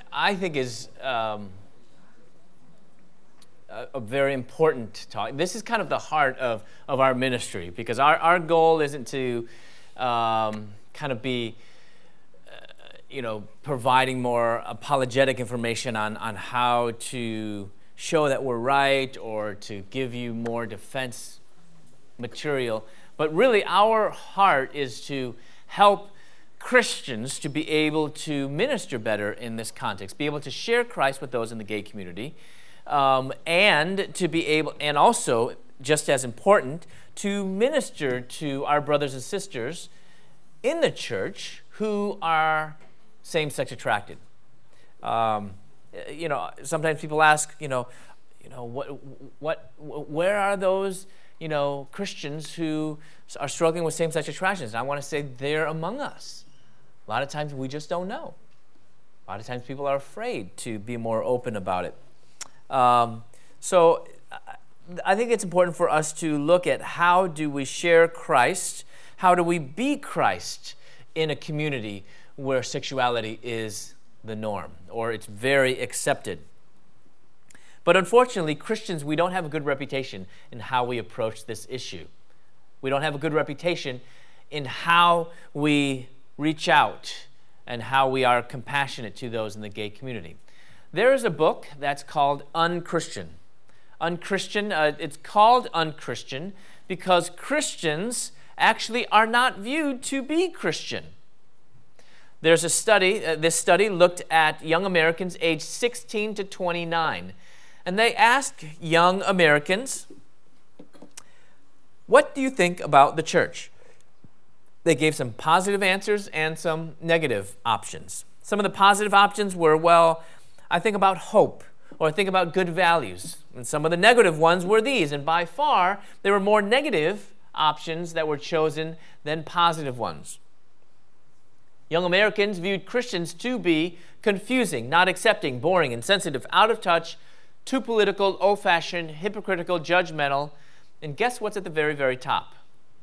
I think is a very important talk. This is kind of the heart of our ministry, because our goal isn't to kind of be, providing more apologetic information on how to show that we're right or to give you more defense material. But really, our heart is to help Christians to be able to minister better in this context, be able to share Christ with those in the gay community, and to be able, and also, just as important, to minister to our brothers and sisters in the church who are same-sex attracted. Sometimes people ask, where are those, Christians who are struggling with same-sex attractions? And I want to say they're among us. A lot of times we just don't know. A lot of times people are afraid to be more open about it. So I think it's important for us to look at how do we share Christ, how do we be Christ in a community where sexuality is the norm, or it's very accepted. But unfortunately, Christians, we don't have a good reputation in how we approach this issue. We don't have a good reputation in how we reach out and how we are compassionate to those in the gay community. There is a book that's called Unchristian. It's called Unchristian because Christians actually are not viewed to be Christian. There's a study, this study looked at young Americans aged 16 to 29, and they asked young Americans, what do you think about the church? They gave some positive answers and some negative options. Some of the positive options were, well, I think about hope, or I think about good values. And some of the negative ones were these, and by far, there were more negative options that were chosen than positive ones. Young Americans viewed Christians to be confusing, not accepting, boring, insensitive, out of touch, too political, old-fashioned, hypocritical, judgmental, and guess what's at the very, very top?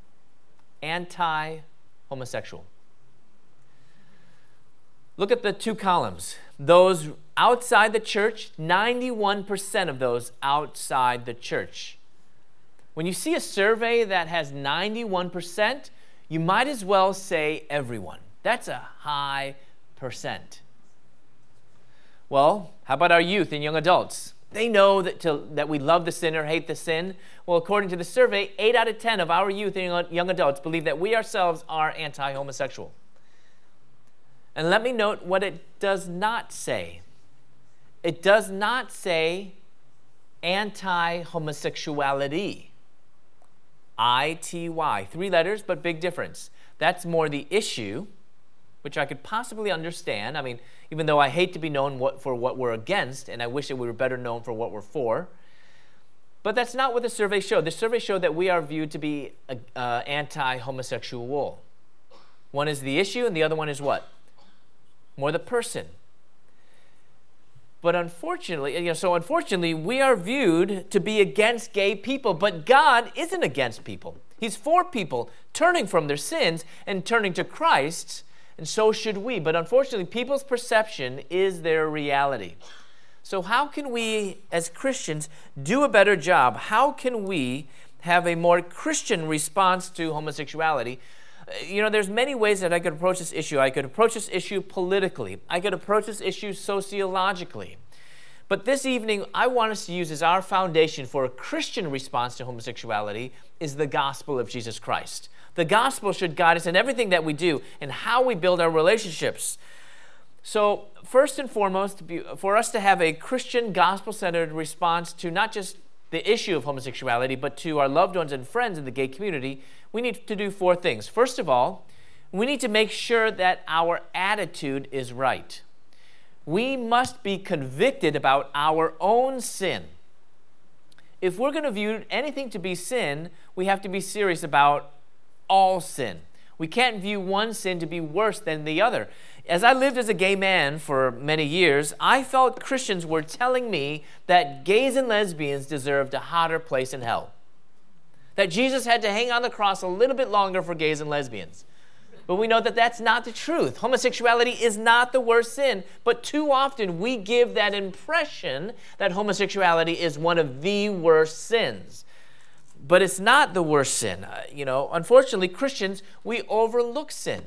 Anti-homosexual. Look at the two columns. Those outside the church, 91% of those outside the church. When you see a survey that has 91%, you might as well say everyone. That's a high percent. Well, how about our youth and young adults? They know that we love the sin or hate the sin. Well, according to the survey, 8 out of 10 of our youth and young adults believe that we ourselves are anti-homosexual. And let me note what it does not say. It does not say anti-homosexuality. I-T-Y. 3 letters, but big difference. That's more the issue, which I could possibly understand. I mean, even though I hate to be known for what we're against, and I wish that we were better known for what we're for. But that's not what the survey showed. The survey showed that we are viewed to be anti-homosexual. One is the issue, and the other one is what? More the person. But unfortunately, we are viewed to be against gay people, but God isn't against people. He's for people turning from their sins and turning to Christ, and so should we. But unfortunately, people's perception is their reality. So how can we, as Christians, do a better job? How can we have a more Christian response to homosexuality? There's many ways that I could approach this issue. I could approach this issue politically. I could approach this issue sociologically. But this evening, I want us to use as our foundation for a Christian response to homosexuality is the gospel of Jesus Christ. The gospel should guide us in everything that we do and how we build our relationships. So first and foremost, for us to have a Christian gospel-centered response to not just the issue of homosexuality, but to our loved ones and friends in the gay community, we need to do 4 things. First of all, we need to make sure that our attitude is right. We must be convicted about our own sin. If we're going to view anything to be sin, we have to be serious about all sin. We can't view one sin to be worse than the other. As I lived as a gay man for many years, I felt Christians were telling me that gays and lesbians deserved a hotter place in hell. That Jesus had to hang on the cross a little bit longer for gays and lesbians. But we know that that's not the truth. Homosexuality is not the worst sin, but too often we give that impression that homosexuality is one of the worst sins. But it's not the worst sin. Unfortunately, Christians, we overlook sin.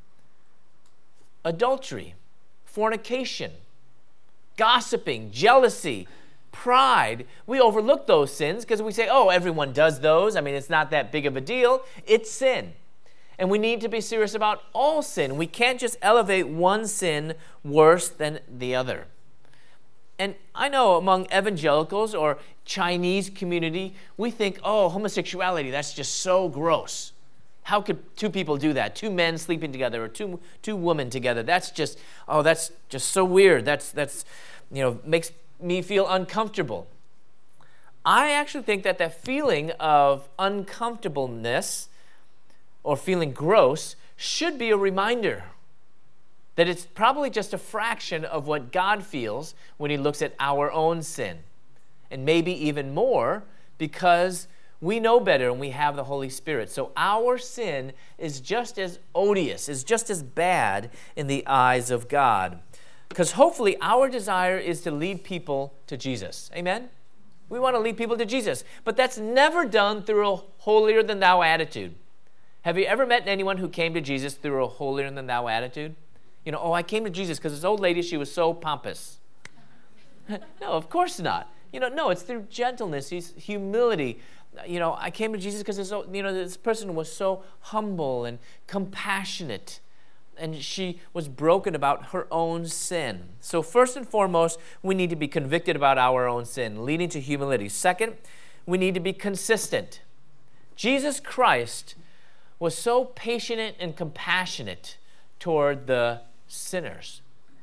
Adultery, fornication, gossiping, jealousy, pride. We overlook those sins because we say, oh, everyone does those. I mean, it's not that big of a deal. It's sin. And we need to be serious about all sin. We can't just elevate one sin worse than the other. And I know among evangelicals or Chinese community, we think, oh, homosexuality, that's just so gross. How could two people do that? Two men sleeping together or two women together. That's just so weird. That's makes me feel uncomfortable. I actually think that feeling of uncomfortableness or feeling gross should be a reminder that it's probably just a fraction of what God feels when he looks at our own sin. And maybe even more because we know better and we have the Holy Spirit. So our sin is just as odious, is just as bad in the eyes of God. Because hopefully our desire is to lead people to Jesus. Amen? We want to lead people to Jesus. But that's never done through a holier-than-thou attitude. Have you ever met anyone who came to Jesus through a holier-than-thou attitude? I came to Jesus because this old lady, she was so pompous. No, of course not. No, it's through gentleness, humility. I came to Jesus because this person was so humble and compassionate, and she was broken about her own sin. So first and foremost, we need to be convicted about our own sin, leading to humility. Second, we need to be consistent. Jesus Christ was so patient and compassionate toward the sinners.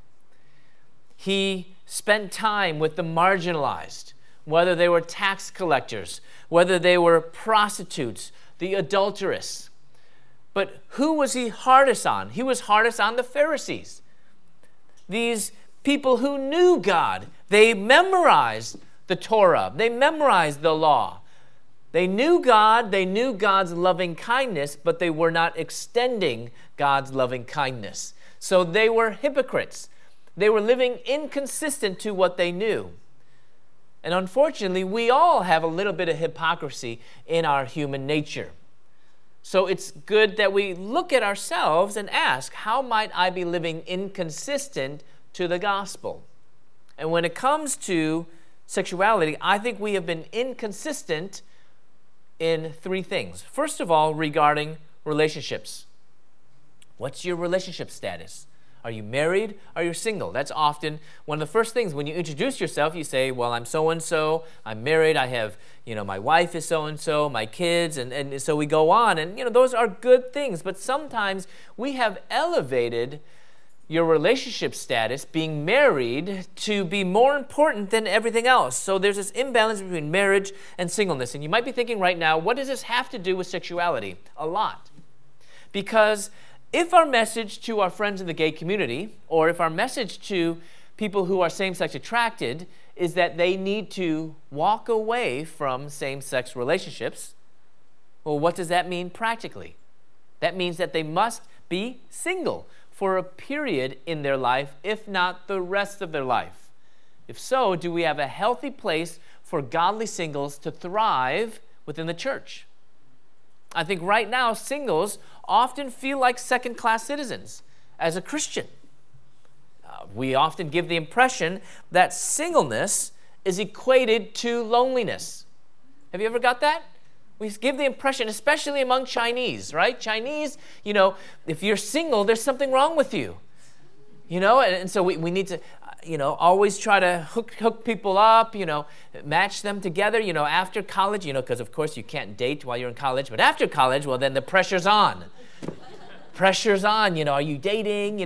He spent time with the marginalized, whether they were tax collectors, whether they were prostitutes, the adulteress. But who was he hardest on? He was hardest on the Pharisees. These people who knew God. They memorized the Torah. They memorized the law. They knew God. They knew God's loving kindness, but they were not extending God's loving kindness. So they were hypocrites. They were living inconsistent to what they knew. And unfortunately, we all have a little bit of hypocrisy in our human nature. So it's good that we look at ourselves and ask, how might I be living inconsistent to the gospel? And when it comes to sexuality, I think we have been inconsistent in three things. First of all, regarding relationships. What's your relationship status? Are you married? Are you single? That's often one of the first things. When you introduce yourself, you say, well, I'm so-and-so, I'm married, I have, my wife is so-and-so, my kids, and so we go on. And, those are good things. But sometimes we have elevated your relationship status, being married, to be more important than everything else. So there's this imbalance between marriage and singleness. And you might be thinking right now, what does this have to do with sexuality? A lot. Because if our message to our friends in the gay community, or if our message to people who are same-sex attracted is that they need to walk away from same-sex relationships, well, what does that mean practically? That means that they must be single for a period in their life, if not the rest of their life. If so, do we have a healthy place for godly singles to thrive within the church? I think right now, singles often feel like second-class citizens as a Christian. We often give the impression that singleness is equated to loneliness. Have you ever got that? We give the impression, especially among Chinese, right? Chinese, if you're single, there's something wrong with you. And so we need to, always try to hook people up, match them together, after college, because of course you can't date while you're in college, but after college, well, then the pressure's on. Pressure's on, are you dating,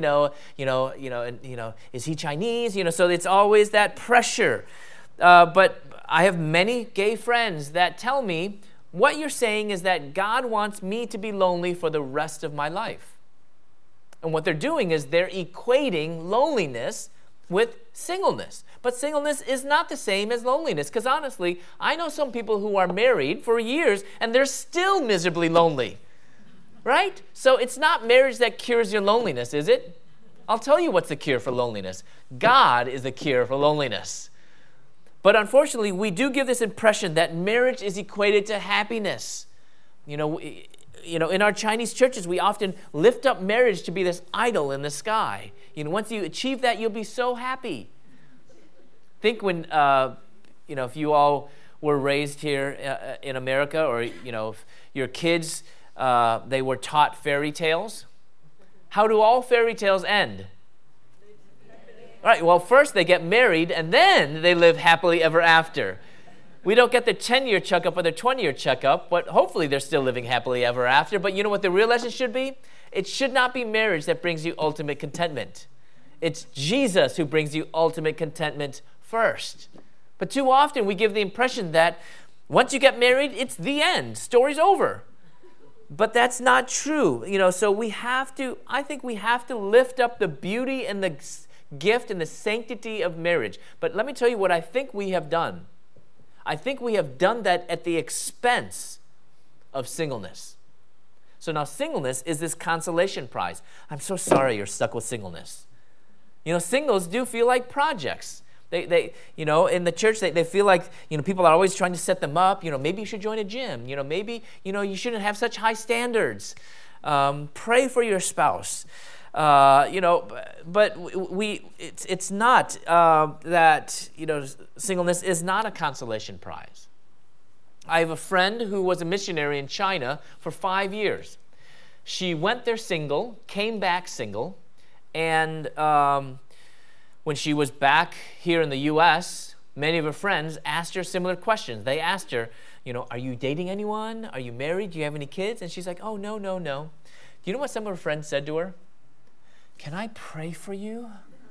is he Chinese, so it's always that pressure. But I have many gay friends that tell me, what you're saying is that God wants me to be lonely for the rest of my life. And what they're doing is they're equating loneliness with singleness. But singleness is not the same as loneliness, because honestly, I know some people who are married for years and they're still miserably lonely. right? So it's not marriage that cures your loneliness, is it? I'll tell you what's the cure for loneliness. God is the cure for loneliness. But unfortunately, we do give this impression that marriage is equated to happiness. In our Chinese churches, we often lift up marriage to be this idol in the sky. Once you achieve that, you'll be so happy. Think when, if you all were raised here in America, or, if your kids, they were taught fairy tales. How do all fairy tales end? All right, well, first they get married, and then they live happily ever after. We don't get their 10-year checkup or their 20-year checkup, but hopefully they're still living happily ever after. But you know what the real lesson should be? It should not be marriage that brings you ultimate contentment. It's Jesus who brings you ultimate contentment first. But too often we give the impression that once you get married, it's the end. Story's over. But that's not true. So I think we have to lift up the beauty and the gift and the sanctity of marriage. But let me tell you what I think we have done. I think we have done that at the expense of singleness. So now singleness is this consolation prize. I'm so sorry you're stuck with singleness. Singles do feel like projects. They in the church, they feel like, people are always trying to set them up. Maybe you should join a gym. Maybe, you shouldn't have such high standards. Pray for your spouse. But it's not that, singleness is not a consolation prize. I have a friend who was a missionary in China for 5 years. She went there single, came back single, and when she was back here in the U.S., many of her friends asked her similar questions. They asked her, are you dating anyone? Are you married? Do you have any kids? And she's like, oh, no. Do you know what some of her friends said to her? Can I pray for you?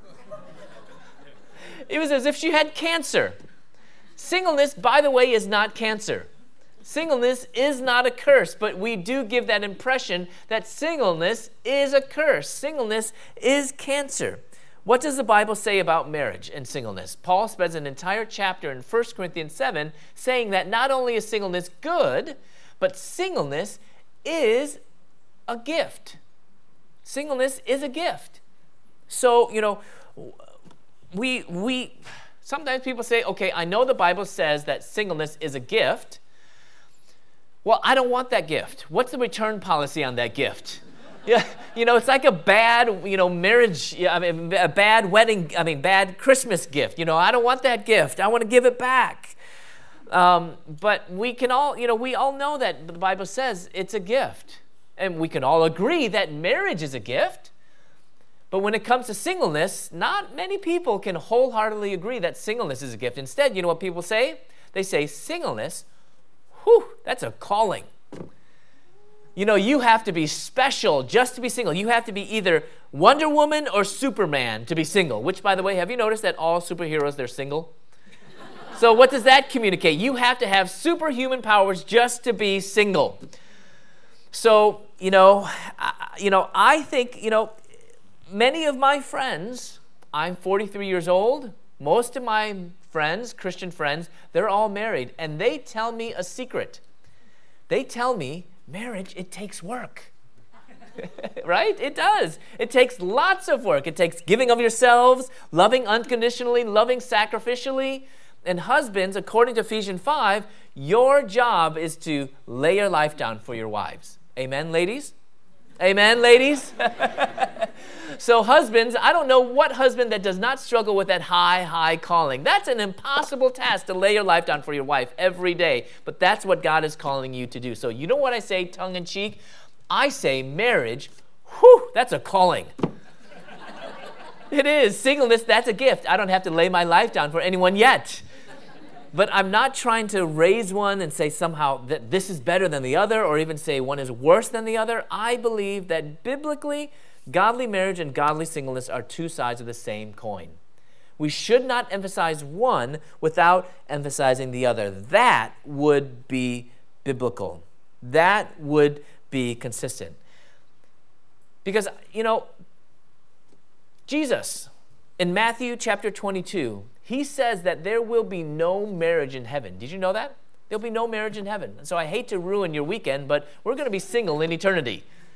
It was as if she had cancer. Singleness, by the way, is not cancer. Singleness is not a curse, but we do give that impression that singleness is a curse. Singleness is cancer. What does the Bible say about marriage and singleness? Paul spends an entire chapter in 1 Corinthians 7 saying that not only is singleness good, but singleness is a gift. Singleness is a gift. So, we sometimes people say, okay, I know the Bible says that singleness is a gift. Well, I don't want that gift. What's the return policy on that gift? Yeah, it's like a bad, marriage, a bad wedding, bad Christmas gift. I don't want that gift. I want to give it back. But we can all, we all know that the Bible says it's a gift. And we can all agree that marriage is a gift. But when it comes to singleness, not many people can wholeheartedly agree that singleness is a gift. Instead, you know what people say? They say singleness, that's a calling. You have to be special just to be single. You have to be either Wonder Woman or Superman to be single. Which, by the way, have you noticed that all superheroes, they're single? So what does that communicate? You have to have superhuman powers just to be single. So, I think, many of my friends, I'm 43 years old, most of my friends, Christian friends, they're all married, and they tell me a secret. They tell me, marriage, it takes work. Right? It does. It takes lots of work. It takes giving of yourselves, loving unconditionally, loving sacrificially. And husbands, according to Ephesians 5, your job is to lay your life down for your wives. Amen, ladies? Amen, ladies? So husbands, I don't know what husband that does not struggle with that high calling. That's an impossible task to lay your life down for your wife every day. But that's what God is calling you to do. So you know what I say tongue in cheek? I say marriage, that's a calling. It is. Singleness, that's a gift. I don't have to lay my life down for anyone yet. But I'm not trying to raise one and say somehow that this is better than the other, or even say one is worse than the other. I believe that biblically, godly marriage and godly singleness are two sides of the same coin. We should not emphasize one without emphasizing the other. That would be biblical. That would be consistent. Because, Jesus, in Matthew chapter 22, he says that there will be no marriage in heaven. Did you know that? There'll be no marriage in heaven. So I hate to ruin your weekend, but we're going to be single in eternity.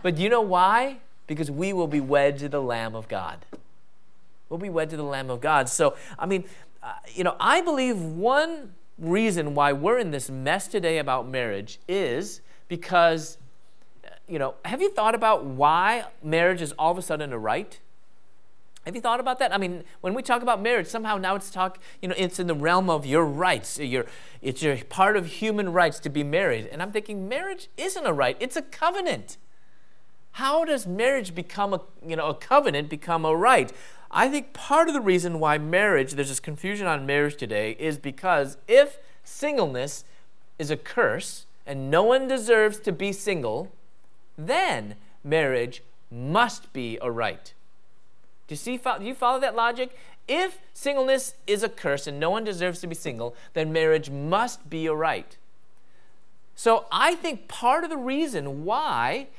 But do you know why? Because we will be wed to the Lamb of God. We'll be wed to the Lamb of God. So, I believe one reason why we're in this mess today about marriage is because, have you thought about why marriage is all of a sudden a right? Have you thought about that? I mean, when we talk about marriage, somehow now it's in the realm of your rights. It's your part of human rights to be married. And I'm thinking marriage isn't a right, it's a covenant. How does marriage become a covenant become a right? I think part of the reason why there's this confusion on marriage today is because if singleness is a curse and no one deserves to be single, then marriage must be a right. Do you follow that logic? If singleness is a curse and no one deserves to be single, then marriage must be a right. So I think part of the reason why,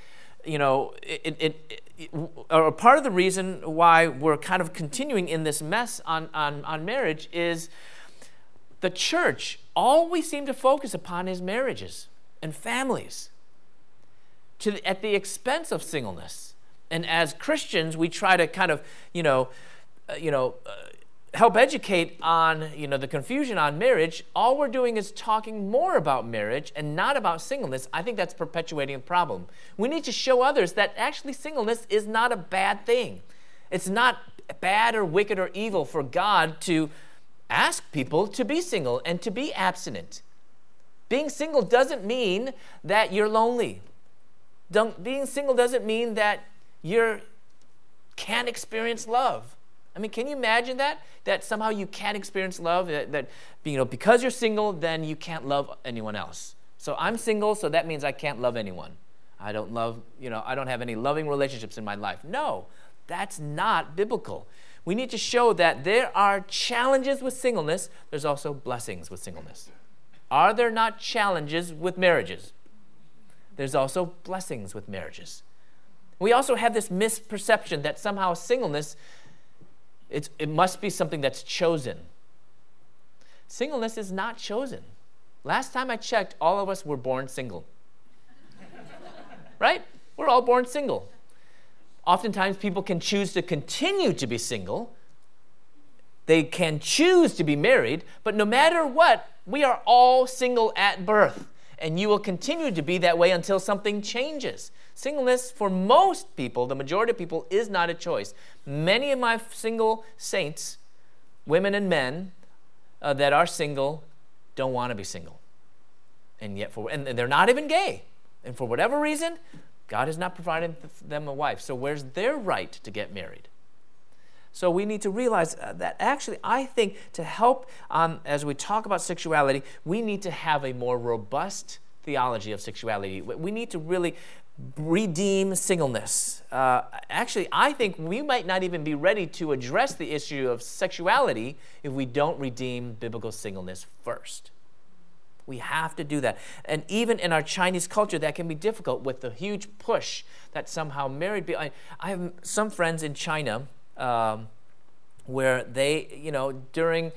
or part of the reason why we're kind of continuing in this mess on marriage is the church, all we seem to focus upon is marriages and families at the expense of singleness. And as Christians, we try to kind of, help educate on, the confusion on marriage. All we're doing is talking more about marriage and not about singleness. I think that's perpetuating a problem. We need to show others that actually singleness is not a bad thing. It's not bad or wicked or evil for God to ask people to be single and to be abstinent. Being single doesn't mean that you're lonely. Being single doesn't mean that you can't experience love. I mean, can you imagine that? That somehow you can't experience love, that because you're single, then you can't love anyone else. So I'm single, so that means I can't love anyone. I don't have any loving relationships in my life. No, that's not biblical. We need to show that there are challenges with singleness. There's also blessings with singleness. Are there not challenges with marriages? There's also blessings with marriages. We also have this misperception that somehow singleness, it must be something that's chosen. Singleness is not chosen. Last time I checked, all of us were born single. Right? We're all born single. Oftentimes people can choose to continue to be single. They can choose to be married, but no matter what, we are all single at birth. And you will continue to be that way until something changes. Singleness, for most people, the majority of people, is not a choice. Many of my single saints, women and men that are single, don't want to be single. And yet, and they're not even gay. And for whatever reason, God has not provided them a wife. So where's their right to get married? So we need to realize that actually, I think to help as we talk about sexuality, we need to have a more robust theology of sexuality. We need to really redeem singleness. Actually, I think we might not even be ready to address the issue of sexuality if we don't redeem biblical singleness first. We have to do that. And even in our Chinese culture, that can be difficult with the huge push that somehow married people. I have some friends in China where they, during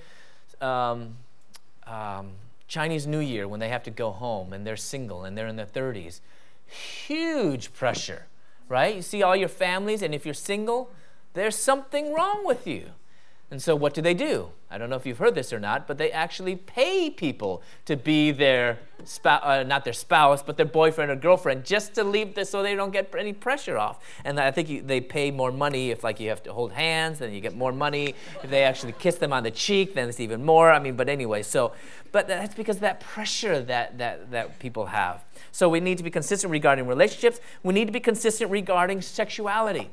Chinese New Year, when they have to go home and they're single and they're in their 30s, huge pressure, right? You see all your families, and if you're single, there's something wrong with you. And so what do? I don't know if you've heard this or not, but they actually pay people to be their not their spouse, but their boyfriend or girlfriend, just to leave this so they don't get any pressure off. And I think they pay more money if you have to hold hands, then you get more money. If they actually kiss them on the cheek, then it's even more. But anyway, but that's because of that pressure that people have. So we need to be consistent regarding relationships. We need to be consistent regarding sexuality.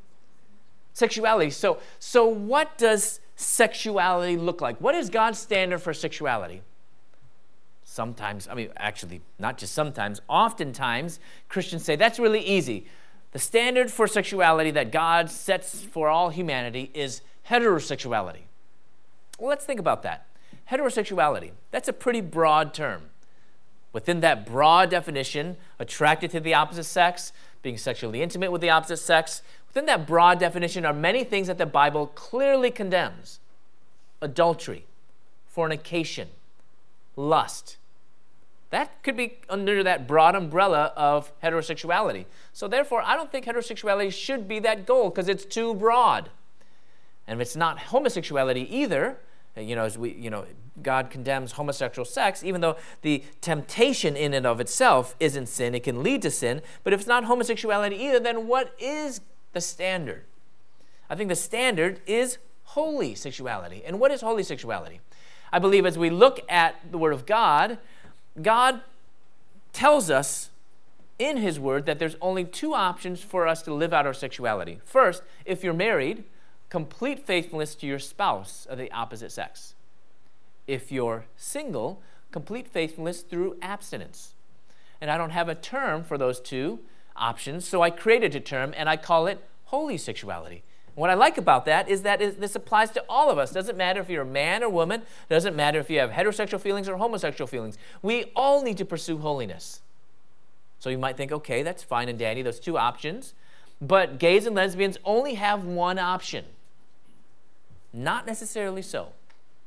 So what does sexuality look like? What is God's standard for sexuality? Sometimes, actually, not just sometimes, oftentimes, Christians say that's really easy. The standard for sexuality that God sets for all humanity is heterosexuality. Well, let's think about that. Heterosexuality, that's a pretty broad term. Within that broad definition, attracted to the opposite sex, being sexually intimate with the opposite sex, within that broad definition are many things that the Bible clearly condemns. Adultery, fornication, lust. That could be under that broad umbrella of heterosexuality. So therefore, I don't think heterosexuality should be that goal because it's too broad. And if it's not homosexuality either, as God condemns homosexual sex, even though the temptation in and of itself isn't sin, it can lead to sin. But if it's not homosexuality either, then what is the standard? I think the standard is holy sexuality. And what is holy sexuality? I believe as we look at the Word of God, God tells us in His Word that there's only two options for us to live out our sexuality. First, if you're married, complete faithfulness to your spouse of the opposite sex. If you're single, complete faithfulness through abstinence. And I don't have a term for those two options, so I created a term, and I call it holy sexuality. What I like about that is that this applies to all of us. Doesn't matter if you're a man or woman. Doesn't matter if you have heterosexual feelings or homosexual feelings. We all need to pursue holiness. So you might think, okay, that's fine and dandy, those two options. But gays and lesbians only have one option. Not necessarily so.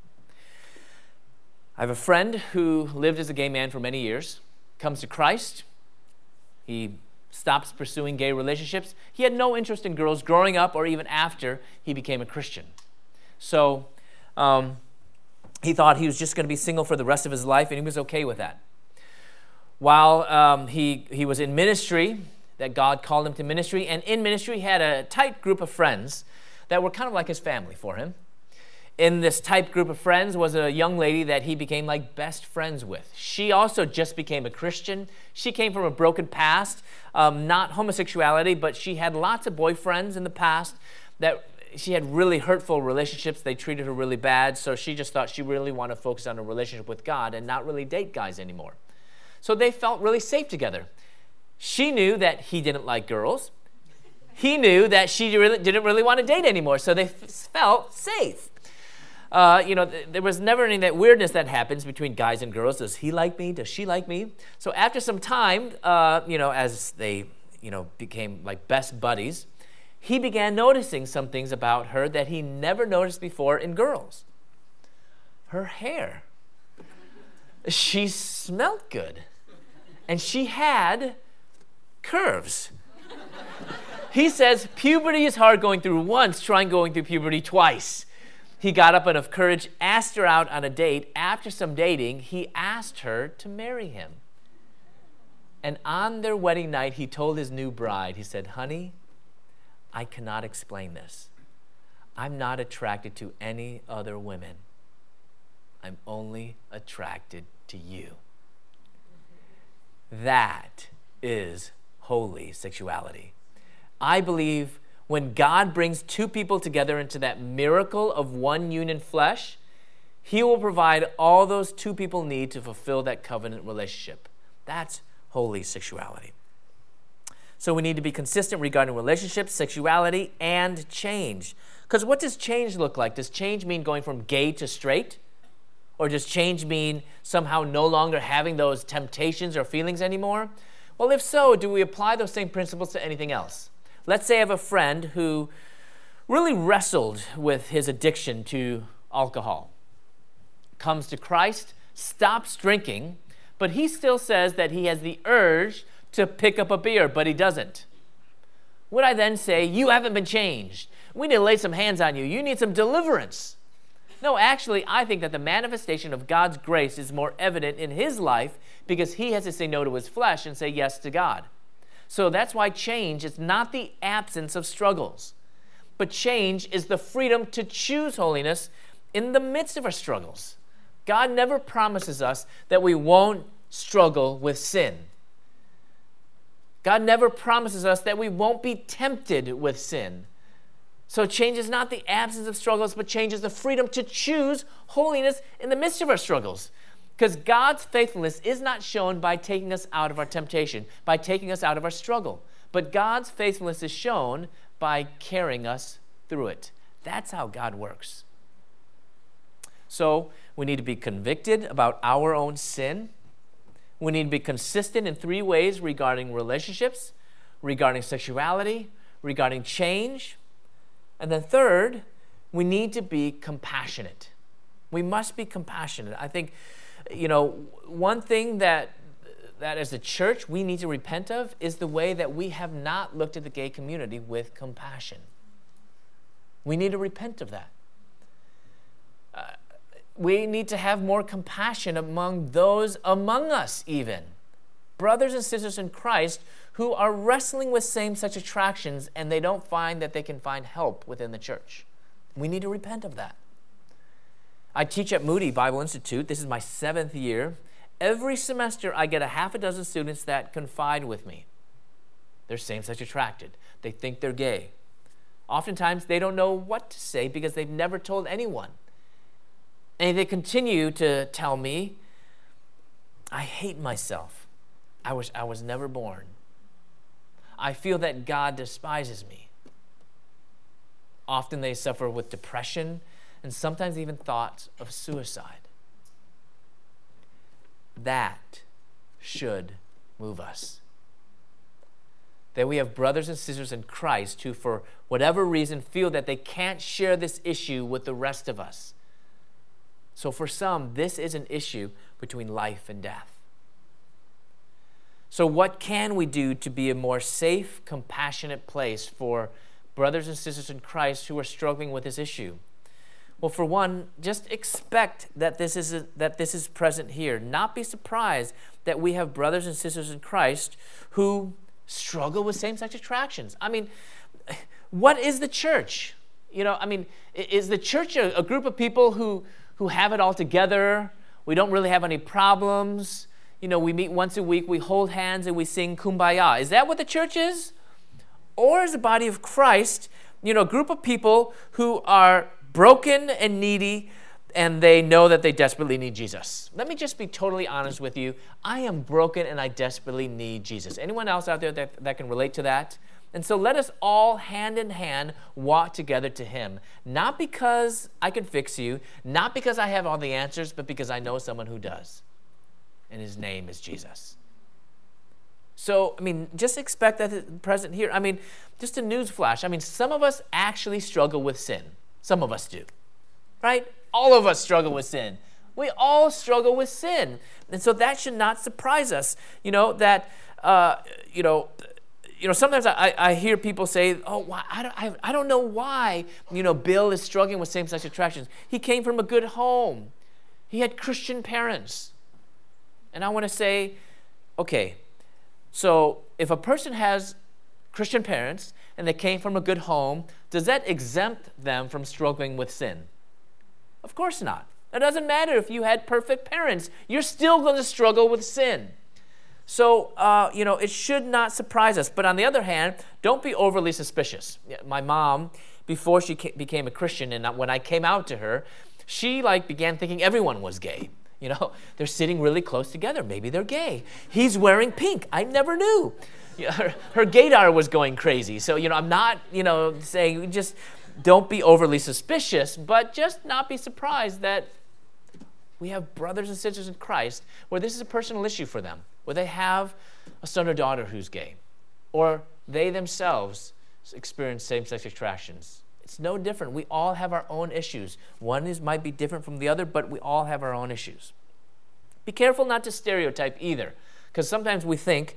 I have a friend who lived as a gay man for many years, comes to Christ. He stops pursuing gay relationships. He had no interest in girls growing up or even after he became a Christian. So he thought he was just going to be single for the rest of his life, and he was okay with that. While he was in ministry, that God called him to ministry, and in ministry he had a tight group of friends that were kind of like his family for him. In this type group of friends was a young lady that he became like best friends with. She also just became a Christian. She came from a broken past, not homosexuality, but she had lots of boyfriends in the past that she had really hurtful relationships. They treated her really bad, so she just thought she really wanted to focus on a relationship with God and not really date guys anymore. So they felt really safe together. She knew that he didn't like girls. He knew that she didn't really want to date anymore, so they felt safe. There was never any of that weirdness that happens between guys and girls. Does he like me? Does she like me? So after some time, as they, became like best buddies, he began noticing some things about her that he never noticed before in girls. Her hair. She smelled good. And she had curves. He says puberty is hard going through once, trying going through puberty twice. He got up enough courage, asked her out on a date. After some dating, he asked her to marry him. And on their wedding night, he told his new bride, he said, "Honey, I cannot explain this. I'm not attracted to any other women. I'm only attracted to you." That is holy sexuality. I believe when God brings two people together into that miracle of one union flesh, He will provide all those two people need to fulfill that covenant relationship. That's holy sexuality. So we need to be consistent regarding relationships, sexuality, and change. Because what does change look like? Does change mean going from gay to straight? Or does change mean somehow no longer having those temptations or feelings anymore? Well, if so, do we apply those same principles to anything else? Let's say I have a friend who really wrestled with his addiction to alcohol. Comes to Christ, stops drinking, but he still says that he has the urge to pick up a beer, but he doesn't. Would I then say, "You haven't been changed. We need to lay some hands on you. You need some deliverance"? No, actually, I think that the manifestation of God's grace is more evident in his life because he has to say no to his flesh and say yes to God. So that's why change is not the absence of struggles, but change is the freedom to choose holiness in the midst of our struggles. God never promises us that we won't struggle with sin. God never promises us that we won't be tempted with sin. So change is not the absence of struggles, but change is the freedom to choose holiness in the midst of our struggles. Because God's faithfulness is not shown by taking us out of our temptation, by taking us out of our struggle. But God's faithfulness is shown by carrying us through it. That's how God works. So we need to be convicted about our own sin. We need to be consistent in three ways regarding relationships, regarding sexuality, regarding change. And then third, we need to be compassionate. We must be compassionate. I think, one thing that that as a church we need to repent of is the way that we have not looked at the gay community with compassion. We need to repent of that. We need to have more compassion among those among us even, brothers and sisters in Christ who are wrestling with same-sex attractions and they don't find that they can find help within the church. We need to repent of that. I teach at Moody Bible Institute. This is my 7th year. Every semester, I get a half a dozen students that confide with me. They're same-sex attracted. They think they're gay. Oftentimes, they don't know what to say because they've never told anyone. And they continue to tell me, I hate myself. I was never born. I feel that God despises me. Often they suffer with depression and sometimes even thoughts of suicide. That should move us. That we have brothers and sisters in Christ who, for whatever reason, feel that they can't share this issue with the rest of us. So for some, this is an issue between life and death. So what can we do to be a more safe, compassionate place for brothers and sisters in Christ who are struggling with this issue? Well, for one, just expect that this is present here. Not be surprised that we have brothers and sisters in Christ who struggle with same-sex attractions. I mean, what is the church? Is the church a group of people who have it all together? We don't really have any problems. We meet once a week, we hold hands, and we sing Kumbaya. Is that what the church is? Or is the body of Christ, a group of people who are broken and needy, and they know that they desperately need Jesus? Let me just be totally honest with you. I am broken, and I desperately need Jesus. Anyone else out there that can relate to that? And so let us all hand in hand walk together to him. Not because I can fix you, not because I have all the answers, but because I know someone who does. And his name is Jesus. So, just expect that it's present here. Just a news flash. Some of us actually struggle with sin. Some of us do, right? All of us struggle with sin. We all struggle with sin. And so that should not surprise us, sometimes I hear people say, I don't know why, Bill is struggling with same-sex attractions. He came from a good home. He had Christian parents. And I want to say, okay, so if a person has Christian parents and they came from a good home, does that exempt them from struggling with sin? Of course not. It doesn't matter if you had perfect parents. You're still going to struggle with sin. So, it should not surprise us. But on the other hand, don't be overly suspicious. My mom, before she became a Christian, and when I came out to her, she began thinking everyone was gay. They're sitting really close together. Maybe they're gay. He's wearing pink. I never knew. Her gaydar was going crazy. So, I'm not, saying just don't be overly suspicious, but just not be surprised that we have brothers and sisters in Christ where this is a personal issue for them, where they have a son or daughter who's gay, or they themselves experience same-sex attractions. It's no different. We all have our own issues. One might be different from the other, but we all have our own issues. Be careful not to stereotype either, because sometimes we think,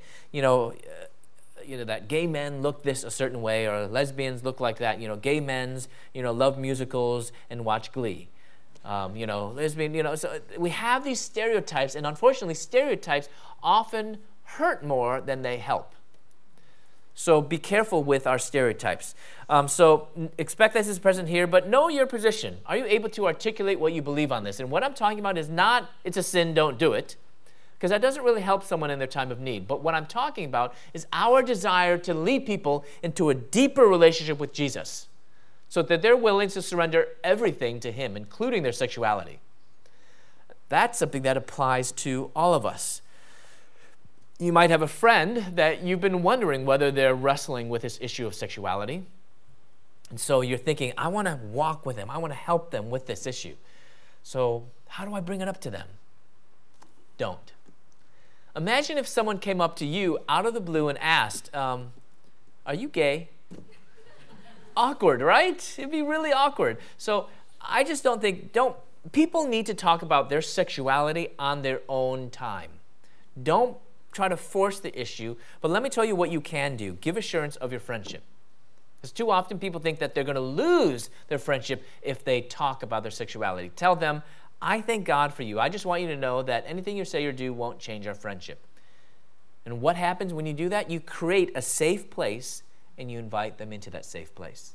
that gay men look this a certain way, or lesbians look like that. Gay men's, love musicals and watch Glee. Lesbian, so we have these stereotypes, and unfortunately, stereotypes often hurt more than they help. So be careful with our stereotypes. So expect this is present here, but know your position. Are you able to articulate what you believe on this? And what I'm talking about is not, it's a sin, don't do it, because that doesn't really help someone in their time of need. But what I'm talking about is our desire to lead people into a deeper relationship with Jesus, so that they're willing to surrender everything to him, including their sexuality. That's something that applies to all of us. You might have a friend that you've been wondering whether they're wrestling with this issue of sexuality. And so you're thinking, I want to walk with them. I want to help them with this issue. So how do I bring it up to them? Don't. Imagine if someone came up to you out of the blue and asked, are you gay? Awkward, right? It'd be really awkward. So I just people need to talk about their sexuality on their own time. Don't try to force the issue, but let me tell you what you can do. Give assurance of your friendship. Because too often people think that they're going to lose their friendship if they talk about their sexuality. Tell them, I thank God for you. I just want you to know that anything you say or do won't change our friendship. And what happens when you do that? You create a safe place and you invite them into that safe place.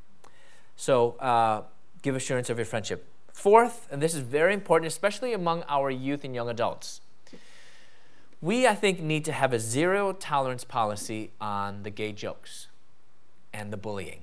So give assurance of your friendship. Fourth, and this is very important, especially among our youth and young adults, we, I think, need to have a zero tolerance policy on the gay jokes and the bullying.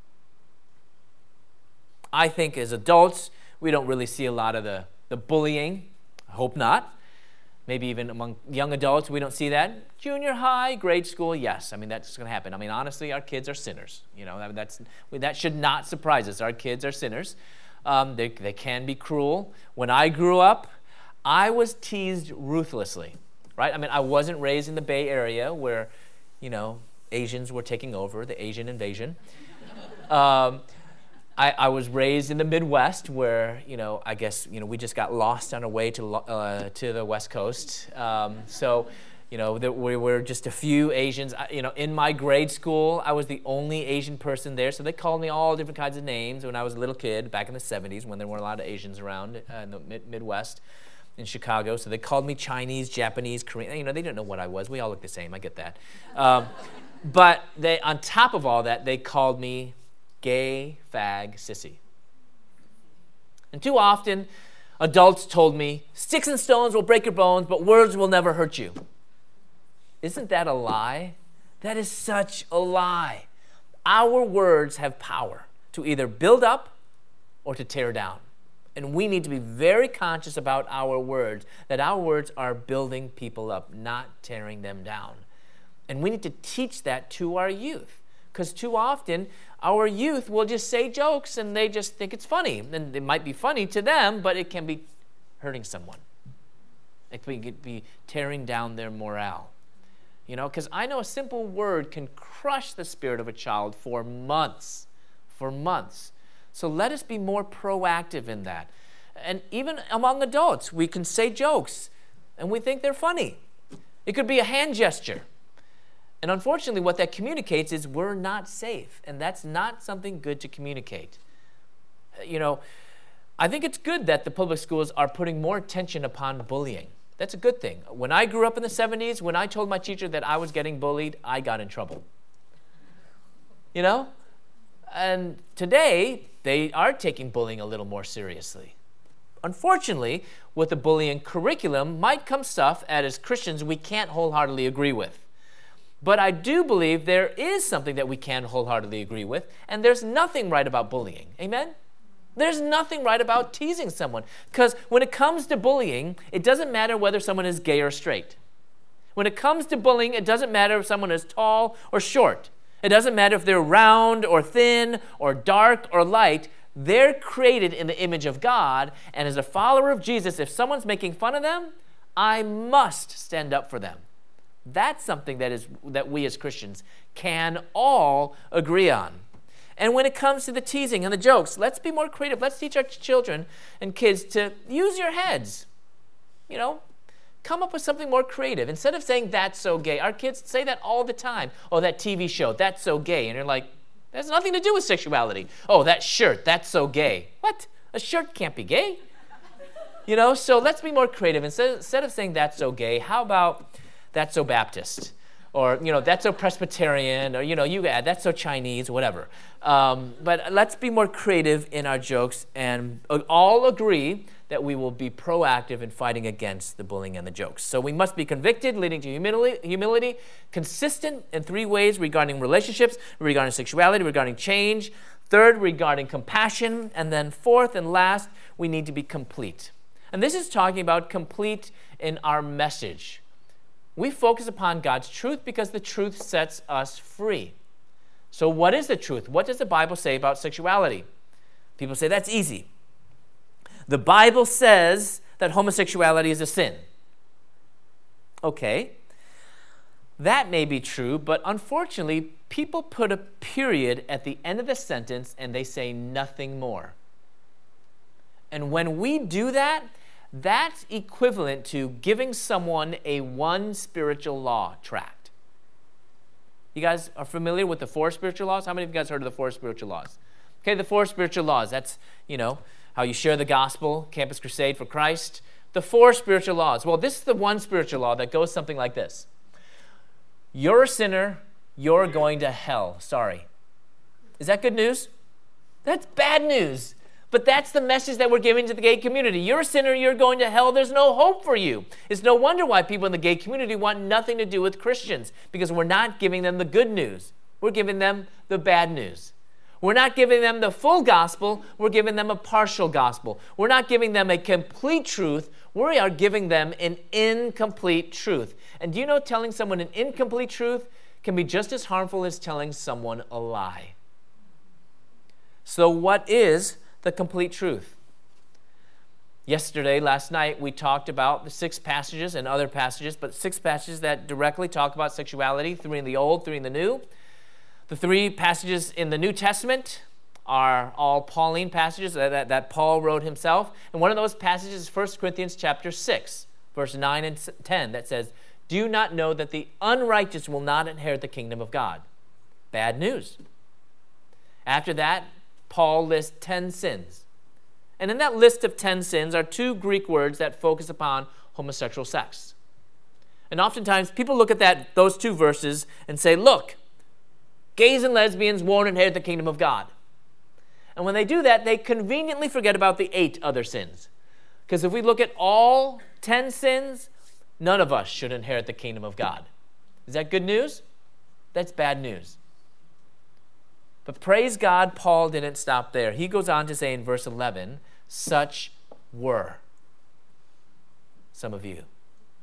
I think as adults, we don't really see a lot of the bullying. I hope not. Maybe even among young adults, we don't see that. Junior high, grade school, yes. I mean, that's going to happen. I mean, honestly, our kids are sinners. You know, that should not surprise us. Our kids are sinners. They can be cruel. When I grew up, I was teased ruthlessly, right? I mean, I wasn't raised in the Bay Area where, you know, Asians were taking over, the Asian invasion. I was raised in the Midwest where, you know, I guess, you know, we just got lost on our way to the West Coast. So, you know, we were just a few Asians. You know, in my grade school, I was the only Asian person there. So they called me all different kinds of names when I was a little kid back in the 70s when there weren't a lot of Asians around in the Midwest in Chicago. So they called me Chinese, Japanese, Korean. You know, they didn't know what I was. We all look the same. I get that. But they, on top of all that, they called me gay, fag, sissy. And too often, adults told me, sticks and stones will break your bones, but words will never hurt you. Isn't that a lie? That is such a lie. Our words have power to either build up or to tear down. And we need to be very conscious about our words, that our words are building people up, not tearing them down. And we need to teach that to our youth. Because too often, our youth will just say jokes and they just think it's funny. And it might be funny to them, but it can be hurting someone. It could be tearing down their morale. You know, because I know a simple word can crush the spirit of a child for months. For months. So let us be more proactive in that. And even among adults, we can say jokes and we think they're funny. It could be a hand gesture. And unfortunately, what that communicates is we're not safe. And that's not something good to communicate. You know, I think it's good that the public schools are putting more attention upon bullying. That's a good thing. When I grew up in the 70s, when I told my teacher that I was getting bullied, I got in trouble. You know? And today, they are taking bullying a little more seriously. Unfortunately, with the bullying curriculum might come stuff that as Christians we can't wholeheartedly agree with. But I do believe there is something that we can wholeheartedly agree with, and there's nothing right about bullying. Amen? There's nothing right about teasing someone. Because when it comes to bullying, it doesn't matter whether someone is gay or straight. When it comes to bullying, it doesn't matter if someone is tall or short. It doesn't matter if they're round or thin or dark or light. They're created in the image of God. And as a follower of Jesus, if someone's making fun of them, I must stand up for them. That's something that we as Christians can all agree on. And when it comes to the teasing and the jokes, let's be more creative. Let's teach our children and kids to use your heads. You know, come up with something more creative. Instead of saying, that's so gay, our kids say that all the time. Oh, that TV show, that's so gay. And you're like, that has nothing to do with sexuality. Oh, that shirt, that's so gay. What? A shirt can't be gay. You know, so let's be more creative. Instead of saying, that's so gay, how about that's so Baptist? Or, you know, that's so Presbyterian, or, you know, you add, that's so Chinese, whatever. But let's be more creative in our jokes and all agree that we will be proactive in fighting against the bullying and the jokes. So we must be convicted, leading to humility, consistent in 3 ways regarding relationships, regarding sexuality, regarding change. 3rd, regarding compassion. And then 4th and last, we need to be complete. And this is talking about complete in our message. We focus upon God's truth because the truth sets us free. So what is the truth? What does the Bible say about sexuality? People say that's easy. The Bible says that homosexuality is a sin. Okay, that may be true, but unfortunately, people put a period at the end of the sentence and they say nothing more. And when we do that, that's equivalent to giving someone a one spiritual law tract. You guys are familiar with the 4 spiritual laws? How many of you guys heard of the 4 spiritual laws? Okay, the 4 spiritual laws. That's, how you share the gospel, Campus Crusade for Christ. The 4 spiritual laws. Well, this is the one spiritual law that goes something like this. You're a sinner, you're going to hell. Sorry. Is that good news? That's bad news. But that's the message that we're giving to the gay community. You're a sinner, you're going to hell, there's no hope for you. It's no wonder why people in the gay community want nothing to do with Christians, because we're not giving them the good news. We're giving them the bad news. We're not giving them the full gospel, we're giving them a partial gospel. We're not giving them a complete truth, we are giving them an incomplete truth. And do you know telling someone an incomplete truth can be just as harmful as telling someone a lie? So what is the complete truth? Last night, we talked about the 6 passages and other passages, but 6 passages that directly talk about sexuality, 3 in the Old, 3 in the New. The 3 passages in the New Testament are all Pauline passages that Paul wrote himself. And one of those passages is 1 Corinthians chapter 6, verse 9 and 10, that says, "Do you not know that the unrighteous will not inherit the kingdom of God?" Bad news. After that, Paul lists 10 sins. And in that list of 10 sins are 2 Greek words that focus upon homosexual sex. And oftentimes people look at those 2 verses and say, look, gays and lesbians won't inherit the kingdom of God. And when they do that, they conveniently forget about the 8 other sins. Because if we look at all 10 sins, none of us should inherit the kingdom of God. Is that good news? That's bad news. But praise God, Paul didn't stop there. He goes on to say in verse 11, such were some of you.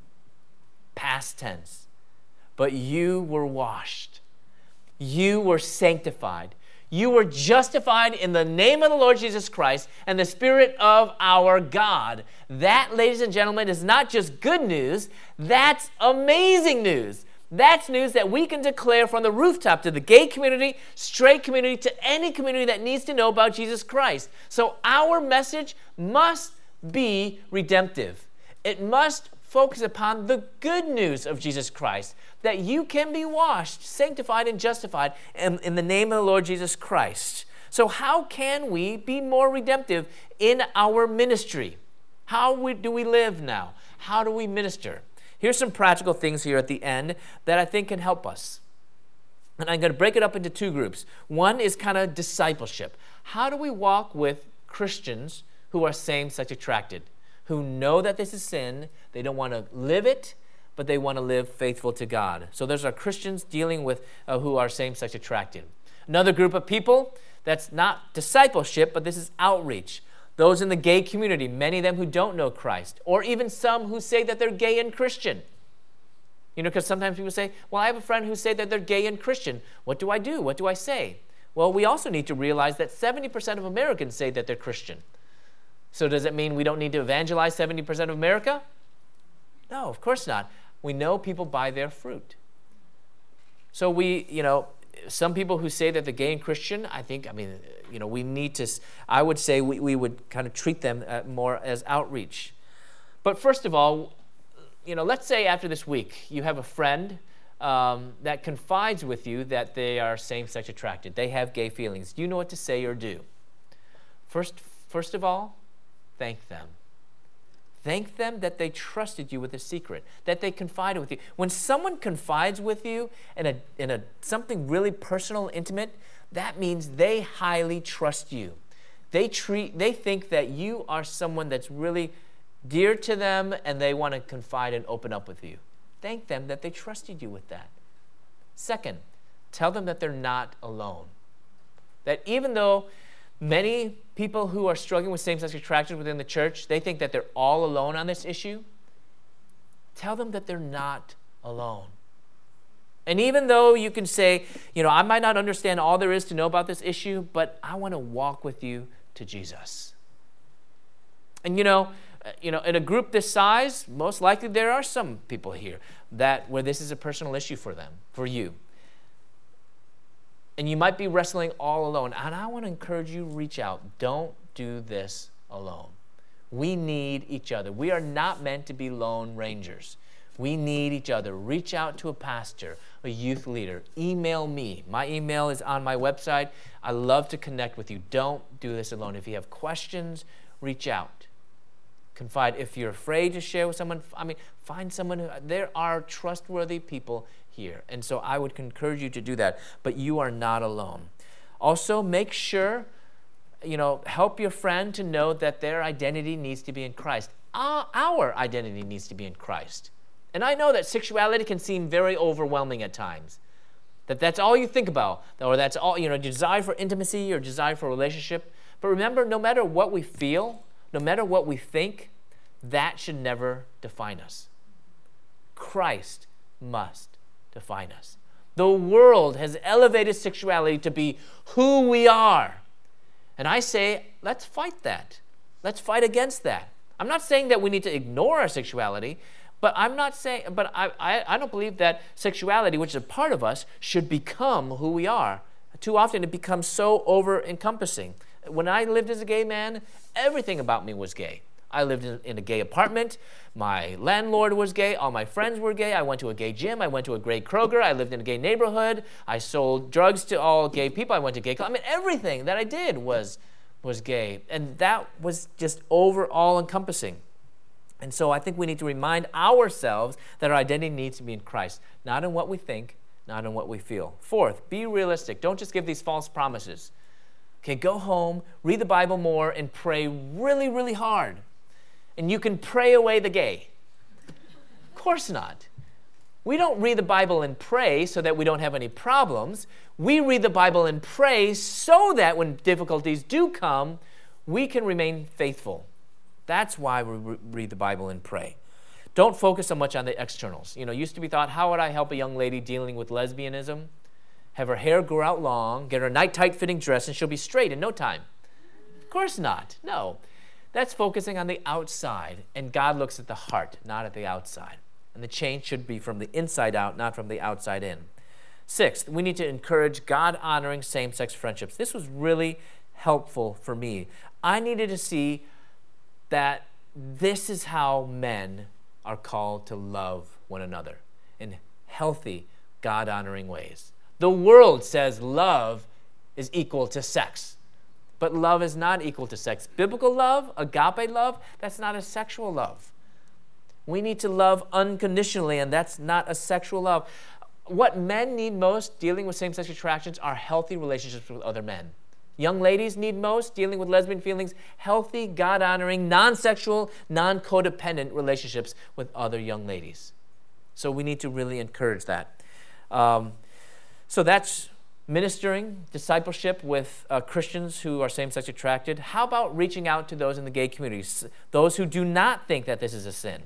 Past tense. But you were washed. You were sanctified. You were justified in the name of the Lord Jesus Christ and the Spirit of our God. That, ladies and gentlemen, is not just good news. That's amazing news. That's news that we can declare from the rooftop to the gay community, straight community, to any community that needs to know about Jesus Christ. So our message must be redemptive. It must focus upon the good news of Jesus Christ, that you can be washed, sanctified, and justified in the name of the Lord Jesus Christ. So how can we be more redemptive in our ministry? How do we live now? How do we minister? Here's some practical things here at the end that I think can help us. And I'm going to break it up into 2 groups. One is kind of discipleship. How do we walk with Christians who are same-sex attracted, who know that this is sin, they don't want to live it, but they want to live faithful to God? So there's our Christians dealing with who are same-sex attracted. Another group of people, that's not discipleship, but this is outreach. Those in the gay community, many of them who don't know Christ, or even some who say that they're gay and Christian. Because sometimes people say, well, I have a friend who say that they're gay and Christian. What do I do? What do I say? Well, we also need to realize that 70% of Americans say that they're Christian. So does it mean we don't need to evangelize 70% of America? No, of course not. We know people by their fruit. So some people who say that they're gay and Christian, we need to, I would say we would kind of treat them more as outreach. But first of all, let's say after this week, you have a friend that confides with you that they are same-sex attracted. They have gay feelings. Do you know what to say or do? First of all, thank them. Thank them that they trusted you with a secret, that they confided with you. When someone confides with you in a something really personal, intimate, that means they highly trust you. They think that you are someone that's really dear to them, and they want to confide and open up with you. Thank them that they trusted you with that. Second, tell them that they're not alone. That even though many people who are struggling with same-sex attraction within the church, they think that they're all alone on this issue. Tell them that they're not alone. And even though you can say, I might not understand all there is to know about this issue, but I want to walk with you to Jesus. And in a group this size, most likely there are some people here where this is a personal issue for them, for you. And you might be wrestling all alone. And I want to encourage you, reach out. Don't do this alone. We need each other. We are not meant to be lone rangers. We need each other. Reach out to a pastor, a youth leader. Email me. My email is on my website. I love to connect with you. Don't do this alone. If you have questions, reach out. Confide. If you're afraid to share with someone, find someone. There are trustworthy people here. And so I would encourage you to do that. But you are not alone. Also, make sure, help your friend to know that their identity needs to be in Christ. Our identity needs to be in Christ. And I know that sexuality can seem very overwhelming at times. That's all you think about, or that's all, desire for intimacy or desire for a relationship. But remember, no matter what we feel, no matter what we think, that should never define us. Christ must define us. The world has elevated sexuality to be who we are. And I say, let's fight that. Let's fight against that. I'm not saying that we need to ignore our sexuality, but I don't believe that sexuality, which is a part of us, should become who we are. Too often it becomes so over-encompassing. When I lived as a gay man, everything about me was gay. I lived in a gay apartment. My landlord was gay. All my friends were gay. I went to a gay gym. I went to a gay Kroger. I lived in a gay neighborhood. I sold drugs to all gay people. I went to gay clubs. Everything that I did was gay. And that was just all encompassing. And so I think we need to remind ourselves that our identity needs to be in Christ, not in what we think, not in what we feel. Fourth, be realistic. Don't just give these false promises. Okay, go home, read the Bible more, and pray really, really hard. And you can pray away the gay. Of course not. We don't read the Bible and pray so that we don't have any problems. We read the Bible and pray so that when difficulties do come, we can remain faithful. That's why we read the Bible and pray. Don't focus so much on the externals. Used to be thought, how would I help a young lady dealing with lesbianism? Have her hair grow out long, get her a nice tight-fitting dress, and she'll be straight in no time. Of course not. No. That's focusing on the outside, and God looks at the heart, not at the outside. And the change should be from the inside out, not from the outside in. Sixth, we need to encourage God-honoring same-sex friendships. This was really helpful for me. I needed to see that this is how men are called to love one another in healthy, God-honoring ways. The world says love is equal to sex, but love is not equal to sex. Biblical love, agape love, that's not a sexual love. We need to love unconditionally, and that's not a sexual love. What men need most dealing with same-sex attractions are healthy relationships with other men. Young ladies need most, dealing with lesbian feelings, healthy, God-honoring, non-sexual, non-codependent relationships with other young ladies. So we need to really encourage that. So that's ministering, discipleship with Christians who are same-sex attracted. How about reaching out to those in the gay community, those who do not think that this is a sin?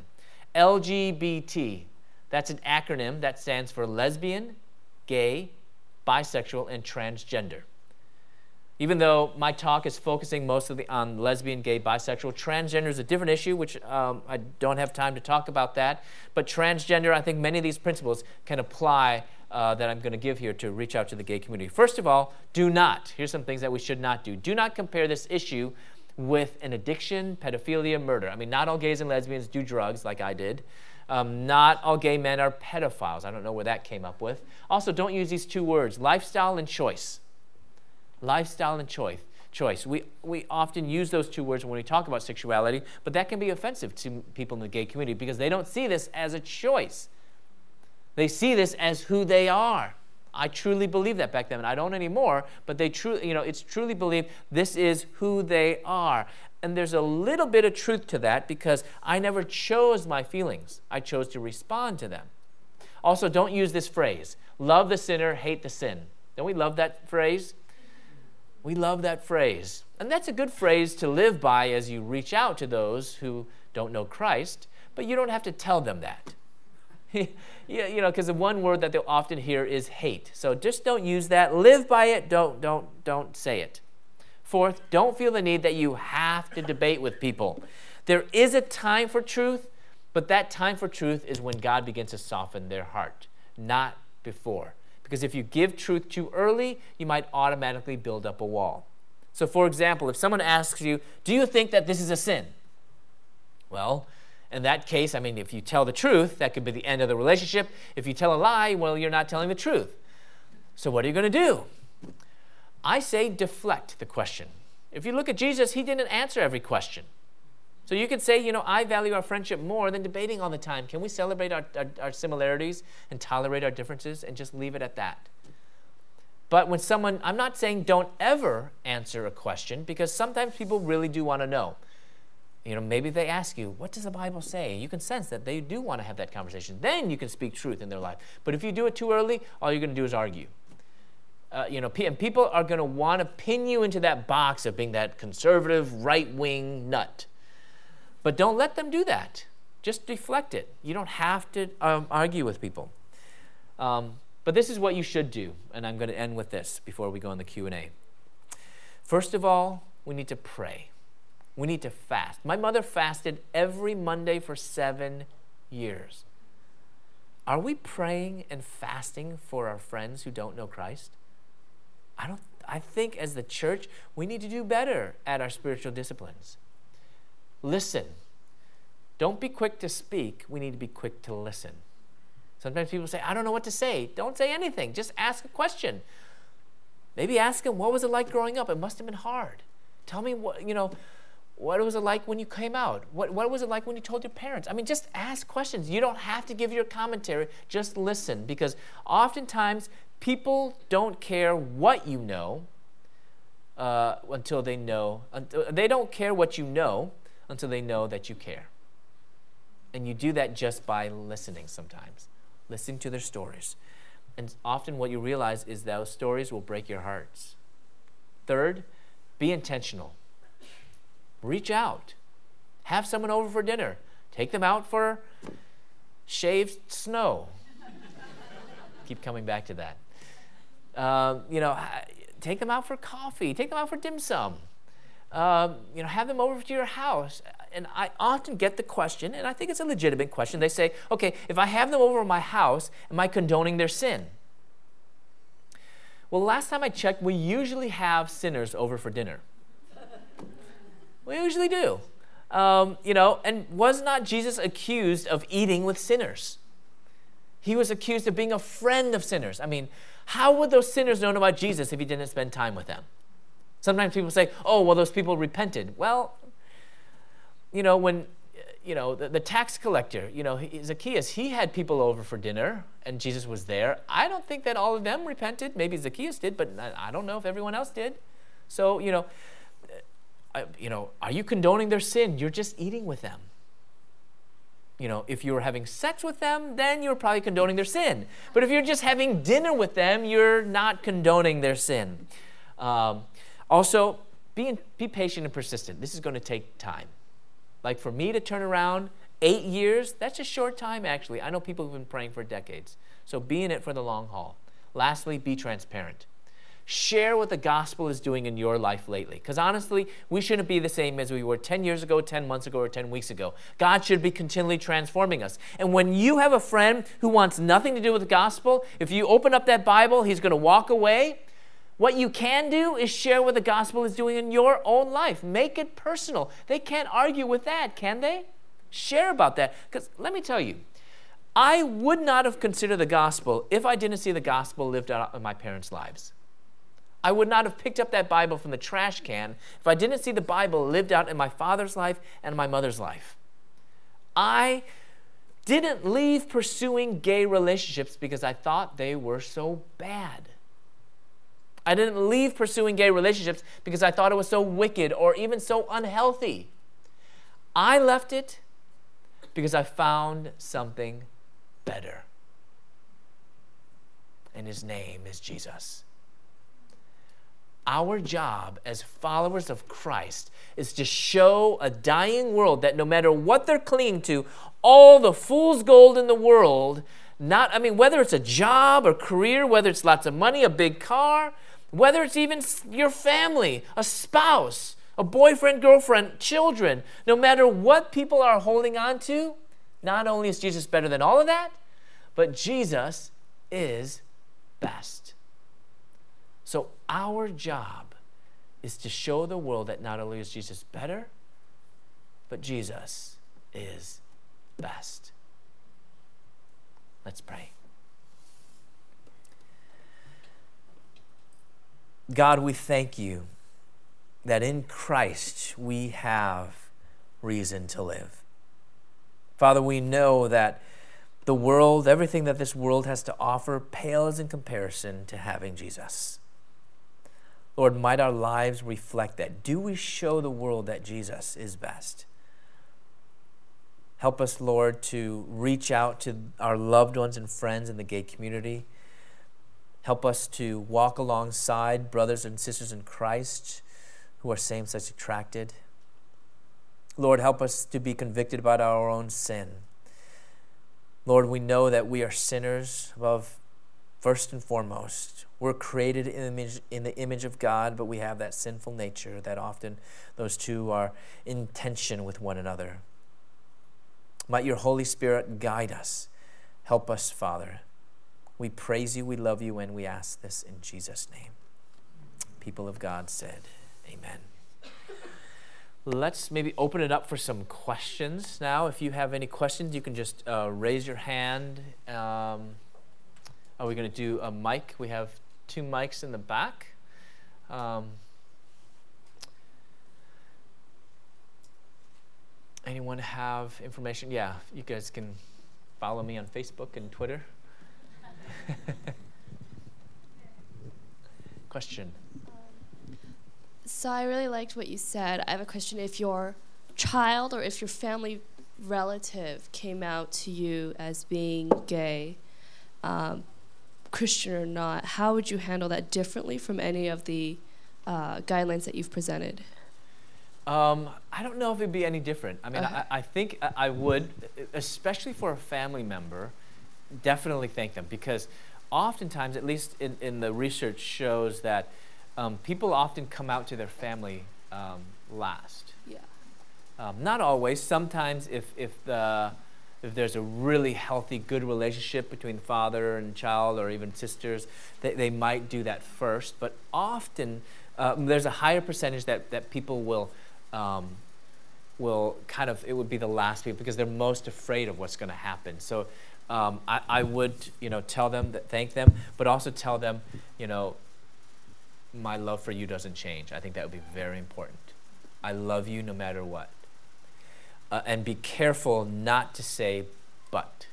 LGBT, that's an acronym that stands for lesbian, gay, bisexual, and transgender. Even though my talk is focusing mostly on lesbian, gay, bisexual, transgender is a different issue, which I don't have time to talk about that. But transgender, I think many of these principles can apply that I'm going to give here to reach out to the gay community. First of all, here's some things that we should not do. Do not compare this issue with an addiction, pedophilia, murder. Not all gays and lesbians do drugs like I did. Not all gay men are pedophiles. I don't know where that came up with. Also, don't use these two words, lifestyle and choice. Lifestyle and choice. We often use those two words when we talk about sexuality, but that can be offensive to people in the gay community because they don't see this as a choice. They see this as who they are. I truly believe that back then, and I don't anymore, but they it's truly believed this is who they are. And there's a little bit of truth to that because I never chose my feelings. I chose to respond to them. Also, don't use this phrase, love the sinner, hate the sin. Don't we love that phrase? We love that phrase. And that's a good phrase to live by as you reach out to those who don't know Christ, but you don't have to tell them that. Because the one word that they'll often hear is hate. So just don't use that. Live by it. Don't say it. Fourth, don't feel the need that you have to debate with people. There is a time for truth, but that time for truth is when God begins to soften their heart, not before. Because if you give truth too early, you might automatically build up a wall. So for example, if someone asks you, do you think that this is a sin? Well, in that case, I mean, if you tell the truth, that could be the end of the relationship. If you tell a lie, well, you're not telling the truth. So what are you going to do? I say deflect the question. If you look at Jesus, he didn't answer every question. So you could say, I value our friendship more than debating all the time. Can we celebrate our similarities and tolerate our differences and just leave it at that? But when I'm not saying don't ever answer a question, because sometimes people really do want to know. Maybe they ask you, what does the Bible say? You can sense that they do want to have that conversation. Then you can speak truth in their life. But if you do it too early, all you're going to do is argue. And people are going to want to pin you into that box of being that conservative, right-wing nut. But don't let them do that. Just deflect it. You don't have to argue with people. But this is what you should do, and I'm going to end with this before we go on the Q&A. First of all, we need to pray. We need to fast. My mother fasted every Monday for 7 years. Are we praying and fasting for our friends who don't know Christ? I think as the church, we need to do better at our spiritual disciplines. Listen. Don't be quick to speak. We need to be quick to listen. Sometimes people say, I don't know what to say. Don't say anything. Just ask a question. Maybe ask them, what was it like growing up? It must have been hard. Tell me what was it like when you came out? What was it like when you told your parents? I mean, just ask questions. You don't have to give your commentary. Just listen, because oftentimes people don't care what you know until they know. They don't care what you know until they know that you care. And you do that just by listening sometimes, listening to their stories. And often what you realize is those stories will break your hearts. Third, be intentional. Reach out. Have someone over for dinner. Take them out for shaved snow. Keep coming back to that. Take them out for coffee. Take them out for dim sum. Have them over to your house. And I often get the question, and I think it's a legitimate question. They say, okay, if I have them over at my house, am I condoning their sin? Well, last time I checked, we usually have sinners over for dinner. We usually do. And was not Jesus accused of eating with sinners? He was accused of being a friend of sinners. I mean, how would those sinners know about Jesus if he didn't spend time with them? Sometimes people say, oh, well, those people repented. Well, when, the tax collector, Zacchaeus, he had people over for dinner and Jesus was there. I don't think that all of them repented. Maybe Zacchaeus did, but I don't know if everyone else did. So, are you condoning their sin? You're just eating with them. If you were having sex with them, then you're probably condoning their sin. But if you're just having dinner with them, you're not condoning their sin. Also, be patient and persistent. This is going to take time. Like for me to turn around 8 years, that's a short time actually. I know people who've been praying for decades. So be in it for the long haul. Lastly, be transparent. Share what the gospel is doing in your life lately. Because honestly, we shouldn't be the same as we were 10 years ago, 10 months ago, or 10 weeks ago. God should be continually transforming us. And when you have a friend who wants nothing to do with the gospel, if you open up that Bible, he's going to walk away. What you can do is share what the gospel is doing in your own life. Make it personal. They can't argue with that, can they? Share about that. Because let me tell you, I would not have considered the gospel if I didn't see the gospel lived out in my parents' lives. I would not have picked up that Bible from the trash can if I didn't see the Bible lived out in my father's life and my mother's life. I didn't leave pursuing gay relationships because I thought they were so bad. I didn't leave pursuing gay relationships because I thought it was so wicked or even so unhealthy. I left it because I found something better. And his name is Jesus. Our job as followers of Christ is to show a dying world that no matter what they're clinging to, all the fool's gold in the world, whether it's a job or career, whether it's lots of money, a big car, whether it's even your family, a spouse, a boyfriend, girlfriend, children, no matter what people are holding on to, not only is Jesus better than all of that, but Jesus is best. So our job is to show the world that not only is Jesus better, but Jesus is best. Let's pray. God, we thank you that in Christ we have reason to live. Father, we know that the world, everything that this world has to offer, pales in comparison to having Jesus. Lord, might our lives reflect that? Do we show the world that Jesus is best? Help us, Lord, to reach out to our loved ones and friends in the gay community. Help us to walk alongside brothers and sisters in Christ who are same-sex attracted. Lord, help us to be convicted about our own sin. Lord, we know that we are sinners above first and foremost. We're created in the image of God, but we have that sinful nature that often those two are in tension with one another. Might your Holy Spirit guide us. Help us, Father. We praise you, we love you, and we ask this in Jesus' name. People of God said, amen. Let's maybe open it up for some questions now. If you have any questions, you can just raise your hand. Are we going to do a mic? We have 2 mics in the back. Anyone have information? Yeah, you guys can follow me on Facebook and Twitter. Question. So I really liked what you said. I have a question. If your child or if your family relative came out to you as being gay, Christian or not, how would you handle that differently from any of the guidelines that you've presented? I don't know if it'd be any different. I mean, Okay. I think I would, especially for a family member, definitely thank them, because oftentimes, at least in the research shows that people often come out to their family last. Yeah. Not always. Sometimes if there's a really healthy, good relationship between father and child, or even sisters, they might do that first. But often there's a higher percentage that people will kind of, it would be the last people, because they're most afraid of what's going to happen. So I would, tell them, thank them, but also tell them, my love for you doesn't change. I think that would be very important. I love you no matter what. And be careful not to say but.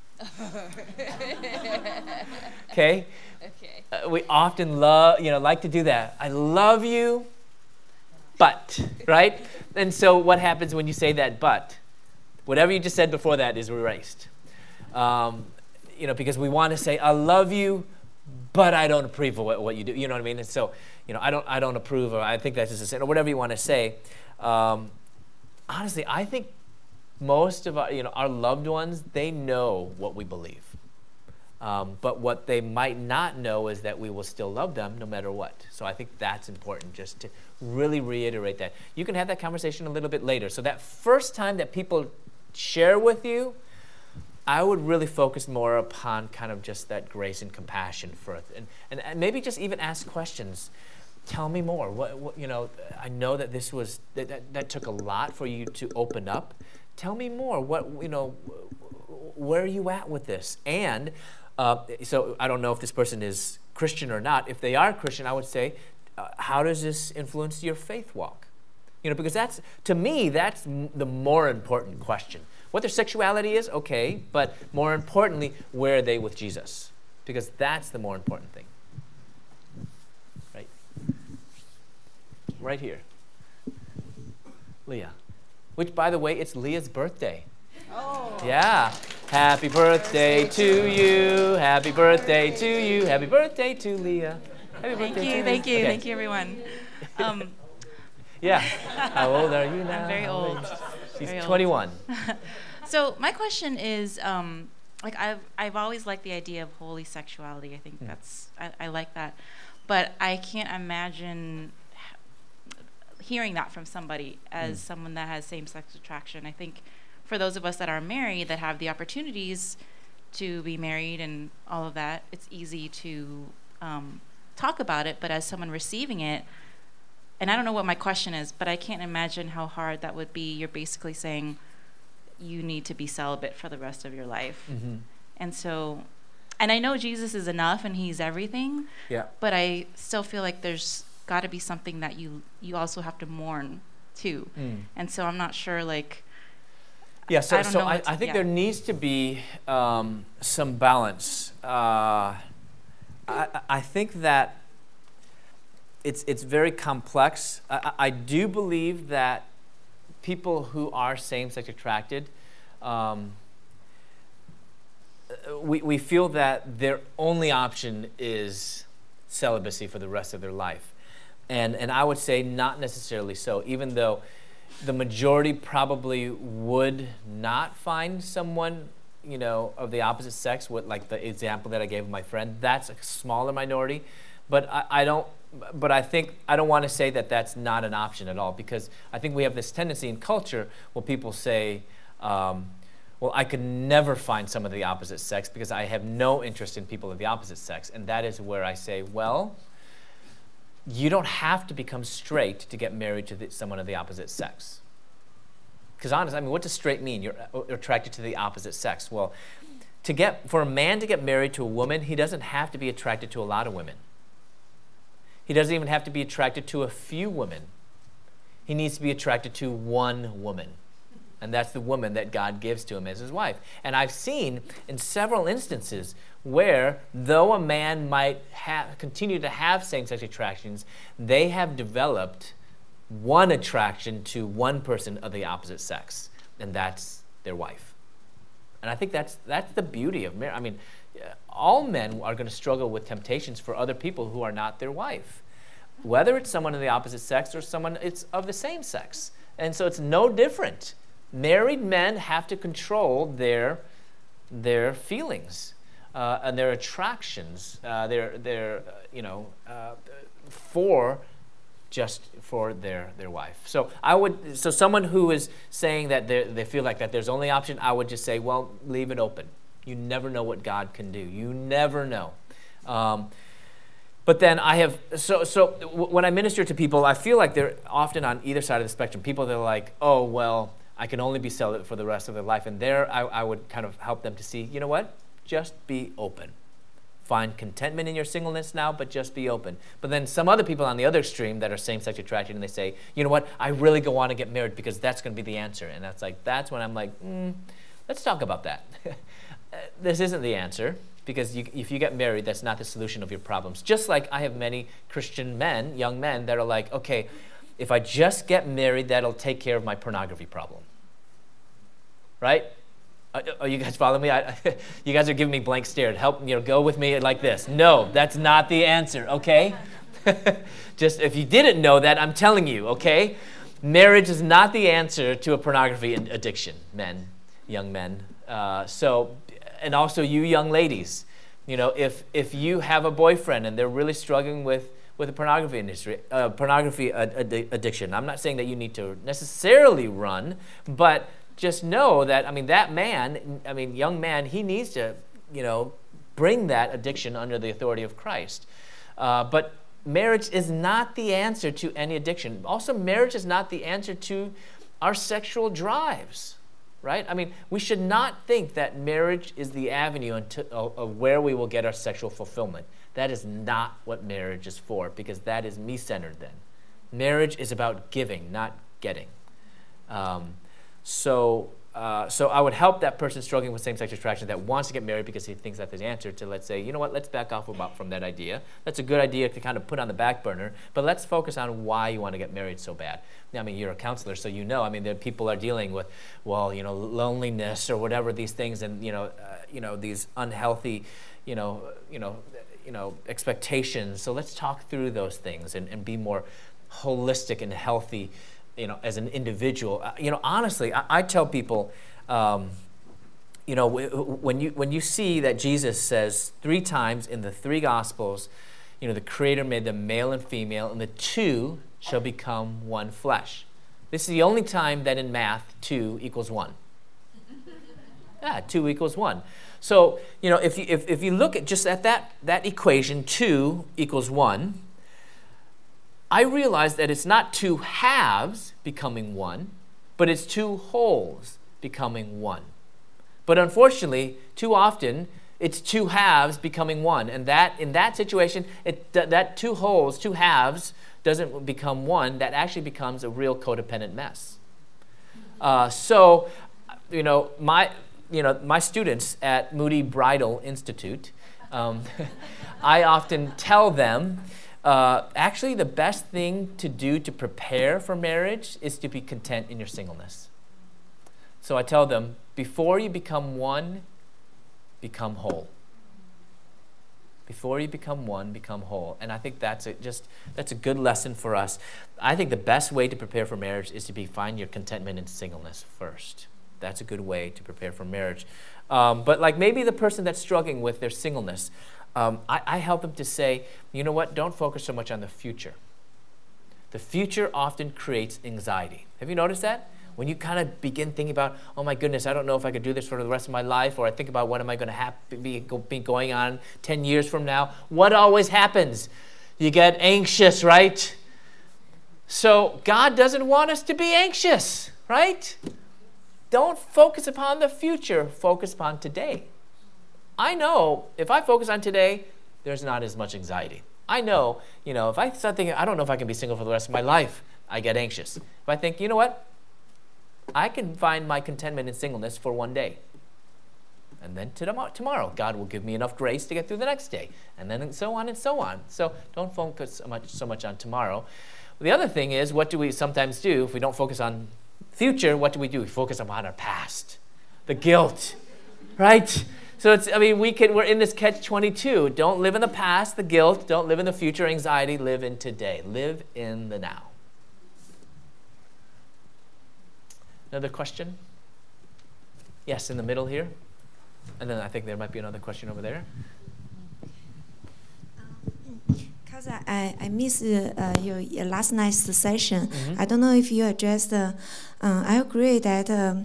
Okay? Okay. We often like to do that. I love you, but, right? And so what happens when you say that but? Whatever you just said before that is erased. Because we want to say, I love you, but I don't approve of what you do. You know what I mean? And so, I don't approve, or I think that's just a sin, or whatever you want to say. Honestly, I think most of our loved ones, they know what we believe. But what they might not know is that we will still love them no matter what. So I think that's important, just to really reiterate that. You can have that conversation a little bit later. So that first time that people share with you, I would really focus more upon kind of just that grace and compassion first, and maybe just even ask questions. Tell me more. What I know that this was that took a lot for you to open up. Tell me more. Where are you at with this? And so I don't know if this person is Christian or not. If they are Christian, I would say, how does this influence your faith walk? Because that's, to me, that's the more important question. What their sexuality is, okay, but more importantly, where are they with Jesus? Because that's the more important thing. Right? Right here. Leah. Which, by the way, it's Leah's birthday. Oh. Yeah. Happy birthday to you. Happy birthday to you. Happy birthday to Leah. Happy birthday to you. Thank you, Okay. thank you, everyone. Yeah. How old are you now? I'm very old. She's Very old. 21. So my question is, I've always liked the idea of holy sexuality. I think I like that, but I can't imagine hearing that from somebody as someone that has same-sex attraction. I think for those of us that are married, that have the opportunities to be married and all of that, it's easy to talk about it. But as someone receiving it, and I don't know what my question is, but I can't imagine how hard that would be. You're basically saying, you need to be celibate for the rest of your life. Mm-hmm. And so, and I know Jesus is enough and he's everything, Yeah. but I still feel like there's got to be something that you also have to mourn too. And so I'm not sure, like, Yeah, so I don't know I what to- think yeah. there needs to be some balance. I think that it's very complex. I do believe that people who are same-sex attracted, we feel that their only option is celibacy for the rest of their life. And I would say not necessarily so, even though the majority probably would not find someone, of the opposite sex, with like the example that I gave of my friend. That's a smaller minority, but I don't want to say that that's not an option at all, because I think we have this tendency in culture where people say, well, I could never find someone of the opposite sex because I have no interest in people of the opposite sex. And that is where I say, well, you don't have to become straight to get married to someone of the opposite sex. Because honestly, what does straight mean? You're attracted to the opposite sex. Well, for a man to get married to a woman, he doesn't have to be attracted to a lot of women. He doesn't even have to be attracted to a few women. He needs to be attracted to one woman. And that's the woman that God gives to him as his wife. And I've seen in several instances where, though a man might continue to have same-sex attractions, they have developed one attraction to one person of the opposite sex, and that's their wife. And I think that's the beauty of marriage. All men are going to struggle with temptations for other people who are not their wife, whether it's someone of the opposite sex or someone it's of the same sex. And so it's no different. Married men have to control their feelings and their attractions, for their wife. So someone who is saying that they feel like that there's only option, I would just say, well, leave it open. You never know what God can do. You never know. But then when I minister to people, I feel like they're often on either side of the spectrum. People that are like, oh, well, I can only be celibate for the rest of their life. And there I would kind of help them to see, you know what? Just be open. Find contentment in your singleness now, but just be open. But then some other people on the other extreme that are same-sex attracted, and they say, you know what? I really want to get married because that's going to be the answer. And that's when I'm like, let's talk about that. This isn't the answer, because if you get married, that's not the solution of your problems. Just like I have many Christian men, young men, that are like, okay, if I just get married, that'll take care of my pornography problem. Right? Are you guys following me? You guys are giving me blank stare. Help, go with me like this. No, that's not the answer, okay? Just if you didn't know that, I'm telling you, okay? Marriage is not the answer to a pornography addiction, young men. And also you young ladies, if you have a boyfriend and they're really struggling with the pornography addiction, I'm not saying that you need to necessarily run, but just know that, that man, young man, he needs to, bring that addiction under the authority of Christ. But marriage is not the answer to any addiction. Also, marriage is not the answer to our sexual drives, right? We should not think that marriage is the avenue of where we will get our sexual fulfillment. That is not what marriage is for, because that is me-centered then. Marriage is about giving, not getting. So I would help that person struggling with same-sex attraction that wants to get married because he thinks that's the answer to, let's say, you know what, let's back off from that idea. That's a good idea to kind of put on the back burner, but let's focus on why you want to get married so bad. You're a counselor, so there people are dealing with, loneliness or whatever these things, and these unhealthy, expectations. So let's talk through those things and be more holistic and healthy, as an individual. Honestly, I tell people, when you see that Jesus says 3 times in the 3 Gospels, the Creator made them male and female, and the 2 shall become one flesh. This is the only time that in math 2 equals 1. Yeah, 2 equals 1. So, if you look at just at that equation, 2 equals 1, I realize that it's not 2 halves becoming 1, but it's 2 wholes becoming one. But unfortunately, too often, it's two halves becoming one. And that in that situation, that two wholes, two halves, doesn't become one. That actually becomes a real codependent mess. So, my students at Moody Bridal Institute, I often tell them, actually the best thing to do to prepare for marriage is to be content in your singleness. So I tell them, before you become one, become whole. Before you become one, become whole. And I think that's a good lesson for us. I think the best way to prepare for marriage is to find your contentment in singleness first. That's a good way to prepare for marriage. But like maybe the person that's struggling with their singleness, I help them to say, you know what, don't focus so much on the future. The future often creates anxiety. Have you noticed that? When you kind of begin thinking about, oh my goodness, I don't know if I could do this for the rest of my life, or I think about what am I going to be going on 10 years from now, what always happens? You get anxious, right? So God doesn't want us to be anxious, right? Don't focus upon the future, focus upon today. I know if I focus on today, there's not as much anxiety. I know, if I start thinking, I don't know if I can be single for the rest of my life, I get anxious. If I think, you know what? I can find my contentment in singleness for one day. And then tomorrow, God will give me enough grace to get through the next day. And then so on and so on. So don't focus so much on tomorrow. The other thing is, what do we sometimes do if we don't focus on future? What do? We focus upon our past, the guilt, right? So we're in this catch-22. Don't live in the past, the guilt. Don't live in the future, anxiety. Live in today. Live in the now. Another question? Yes, in the middle here. And then I think there might be another question over there. Because I missed your last night's session. I don't know if you addressed, I agree that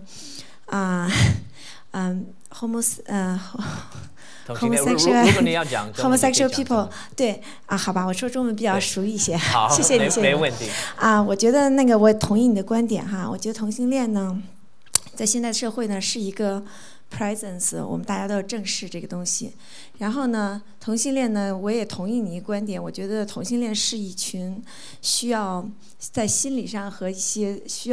homosexual people 对啊，好吧，我说中文比较熟一些，谢谢你，谢谢你。 没问题。 我觉得我同意你的观点哈，我觉得同性恋呢，在现代社会呢是一个 presence， 我们大家都要正视这个东西。然后呢，同性恋呢，我也同意你的观点，我觉得同性恋是一群需要在心理上和一些需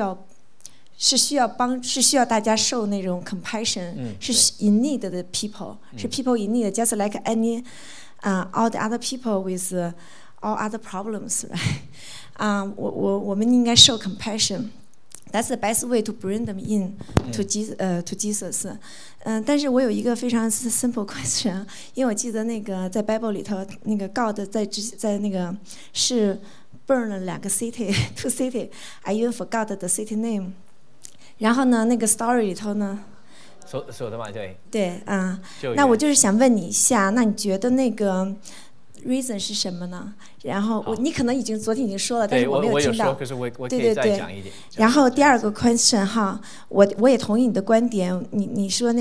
要大家受那种 compassion， 是 in need 的 people， 是 people in need， just like any all the other people with all other problems， right？ 我们应该受 compassion。That's the best way to bring them in to Jesus。但是我有一个非常 simple question， 因为我记得在 Bible 里头God 在是 burn 了2个 city，two city。I even forgot the city name。然后呢，story 里头呢，对那我就是想问你一下，那你觉得reason 是什么呢？然后你可能昨天已经说了，但是我没有听到。 对，我有说，可是我可以再讲一点。 然后第二个 question 哈，我也同意你的观点，你说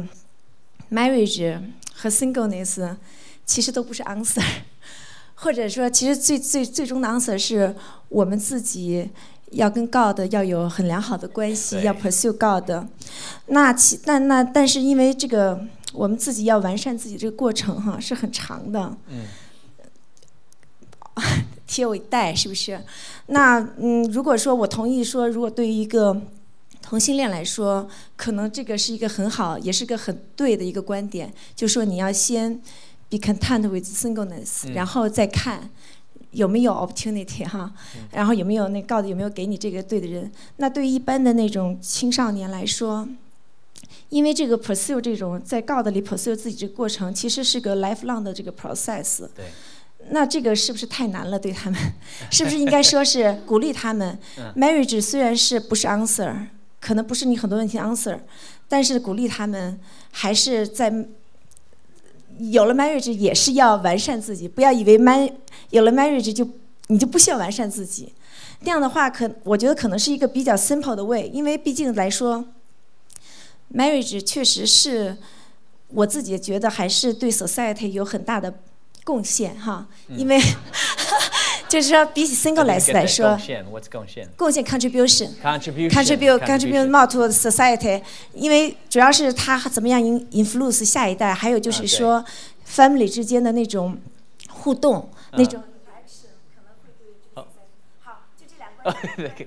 marriage 和 singleness 其实都不是 answer， 或者说其实最终的 answer 是我们自己要跟 God 要有很良好的关系，要 pursue God。但是因为我们自己要完善自己这个过程哈，是很长的。till we die 是不是？那如果说我同意说，如果对于一个同性恋来说，可能这个是一个很好，也是个很对的一个观点，就是说你要先 be content with singleness，然后再看有没有 opportunity 哈，然后有没有God有没有给你这个对的人。那对于一般的那种青少年来说，因为这个 pursue 这种在 God 里 pursue 自己这个过程，其实是个 lifelong 的这个 process。对。那这个是不是太难了对他们？是不是应该说是鼓励他们？Marriage 虽然不是 answer， 可能不是你很多问题 answer， 但是鼓励他们还是在有了 marriage 也是要完善自己，不要以为有了 marriage 你就不需要完善自己。这样的话，我觉得可能是一个比较 simple 的 way， 因为毕竟来说 ，marriage 确实是我自己觉得还是对 society 有很大的贡献哈，因为就是说比起 single I 来 didn't get 来 that. 说， Gongxian. What's Gongxian? 贡献 contribution。 Contribution. contribute more to society， 因为主要是他怎么样influence 下一代，还有就是说 family 之间的那种互动，那种 interaction 可能会对这个好，就这两个。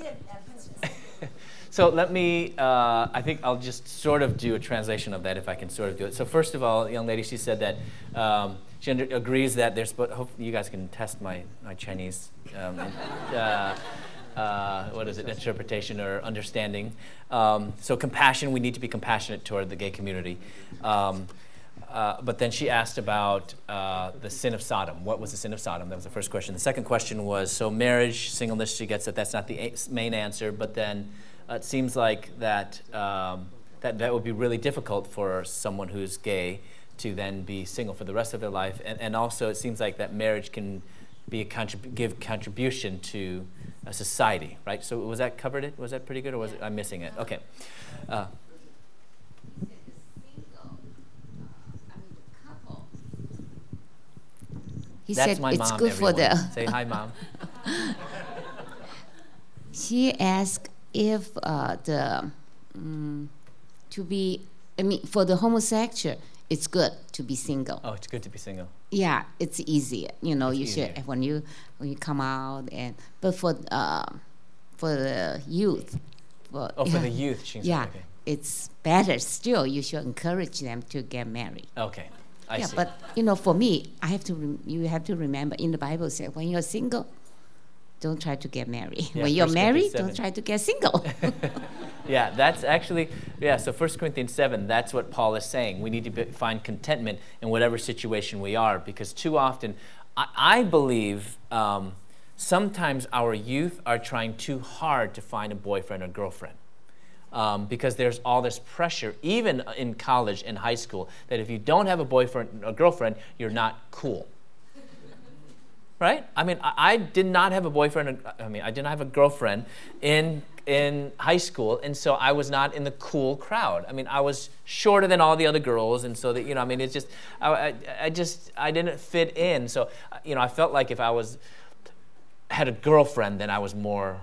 So let me, I think I'll just sort of do a translation of that if I can sort of do it. So first of all, young lady, she said that she agrees that there's, but hopefully you guys can test my Chinese, what is it, interpretation or understanding. So compassion, we need to be compassionate toward the gay community. But then she asked about the sin of Sodom. What was the sin of Sodom? That was the first question. The second question was, so marriage, singleness, she gets that that's not the main answer, but then it seems like that that would be really difficult for someone who's gay to then be single for the rest of their life. And also it seems like that marriage can be give contribution to a society, right? So was that covered it? Was that pretty good or was I'm missing it? Okay. He That's said my it's mom, good for everyone. the. Say hi, Mom. She asked if to be, I mean, for the homosexual, it's good to be single. Oh, it's good to be single. Yeah, it's easier. You know, It's you easier. should when you come out but for the youth. For the youth, she said. Yeah, Okay. it's better still. You should encourage them to get married. Okay. I Yeah, see. but for me, I have to. You have to remember in the Bible says when you're single, don't try to get married. Yeah, When you're 1 married, Corinthians don't try to get single. Yeah, that's actually, so 1 Corinthians 7, that's what Paul is saying. We need to find contentment in whatever situation we are, because too often, I believe sometimes our youth are trying too hard to find a boyfriend or girlfriend. Because there's all this pressure, even in college and high school, that if you don't have a boyfriend or girlfriend, you're not cool. Right? I mean, I did not have a boyfriend. I didn't have a girlfriend in high school, and so I was not in the cool crowd. I mean, I was shorter than all the other girls, and so that it's just, I didn't fit in. So, I felt like if I had a girlfriend, then I was more,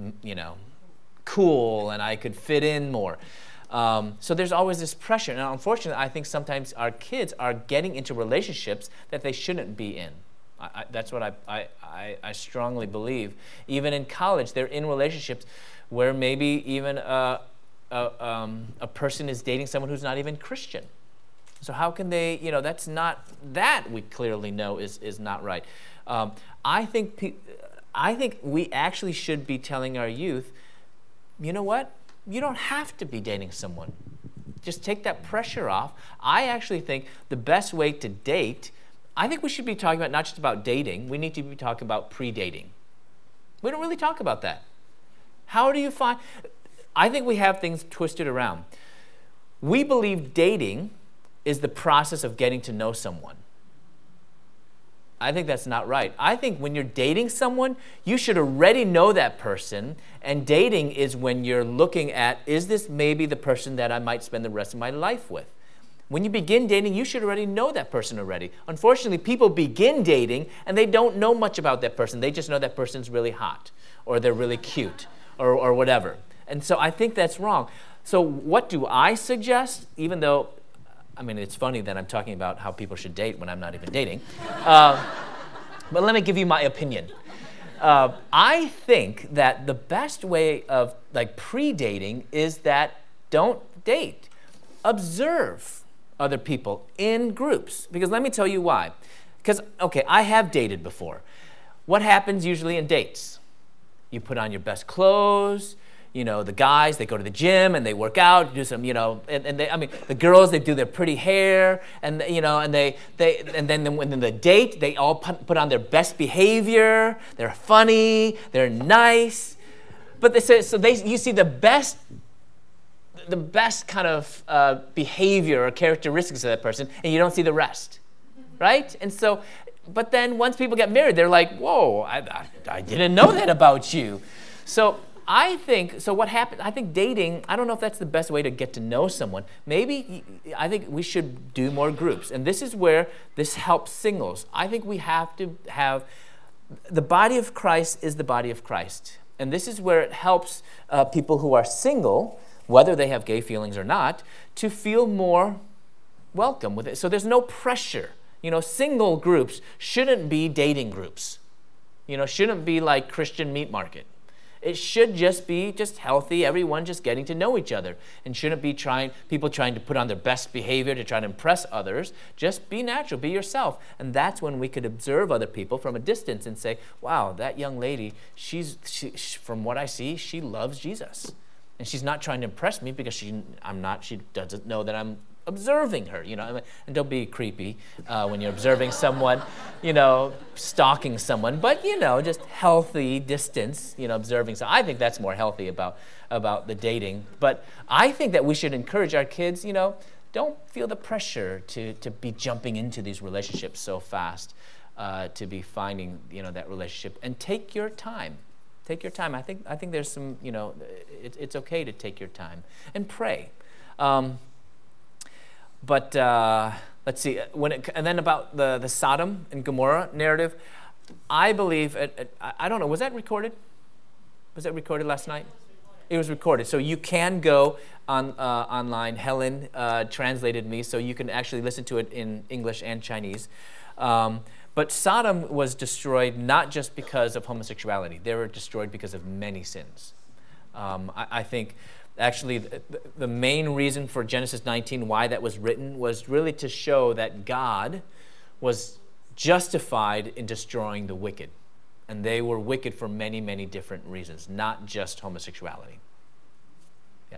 cool, and I could fit in more. So there's always this pressure, and unfortunately, I think sometimes our kids are getting into relationships that they shouldn't be in. That's what I strongly believe. Even in college, they're in relationships where maybe even a person is dating someone who's not even Christian. So how can they, that's not, that we clearly know is not right. I think we actually should be telling our youth, you know what? You don't have to be dating someone. Just take that pressure off. I actually think the best way to date, I think we should be talking about not just about dating, we need to be talking about pre-dating. We don't really talk about that. How do you find, I think we have things twisted around. We believe dating is the process of getting to know someone. I think that's not right. I think when you're dating someone, you should already know that person, and dating is when you're looking at, is this maybe the person that I might spend the rest of my life with? When you begin dating, you should already know that person already. Unfortunately, people begin dating and they don't know much about that person. They just know that person's really hot, or they're really cute, or whatever. And so I think that's wrong. So what do I suggest? Even though, it's funny that I'm talking about how people should date when I'm not even dating. But let me give you my opinion. I think that the best way of pre-dating is that don't date. Observe other people in groups. Because let me tell you why. Because, I have dated before. What happens usually in dates? You put on your best clothes. The guys, they go to the gym and they work out, do some, and they, the girls, they do their pretty hair, and and then when the date, they all put on their best behavior. They're funny, they're nice, but you see the best kind of behavior or characteristics of that person, and you don't see the rest, right? And so, but then once people get married, they're like, whoa, I didn't know that about you. So I think dating, I don't know if that's the best way to get to know someone. Maybe, I think we should do more groups. And this is where this helps singles. I think we have to have the body of Christ is the body of Christ. And this is where it helps people who are single, whether they have gay feelings or not, to feel more welcome with it. So there's no pressure. Single groups shouldn't be dating groups. Shouldn't be like Christian meat market. It should just be healthy, everyone just getting to know each other, and shouldn't be people trying to put on their best behavior to try to impress others. Just be natural, be yourself. And that's when we could observe other people from a distance and say, wow, that young lady, she from what I see, she loves Jesus. And she's not trying to impress me because she doesn't know that I'm observing her, and don't be creepy when you're observing someone, stalking someone, but just healthy distance, observing. So I think that's more healthy about the dating. But I think that we should encourage our kids, don't feel the pressure to be jumping into these relationships so fast, to be finding that relationship, and take your time. Take your time. I think there's some, it's okay to take your time and pray. But let's see, and then about the Sodom and Gomorrah narrative, I believe, I don't know, was that recorded? Was that recorded last night? It was recorded. So you can go online. Helen translated me, so you can actually listen to it in English and Chinese. But Sodom was destroyed not just because of homosexuality. They were destroyed because of many sins. I think actually the main reason for Genesis 19, why that was written, was really to show that God was justified in destroying the wicked. And they were wicked for many, many different reasons, not just homosexuality. Yeah.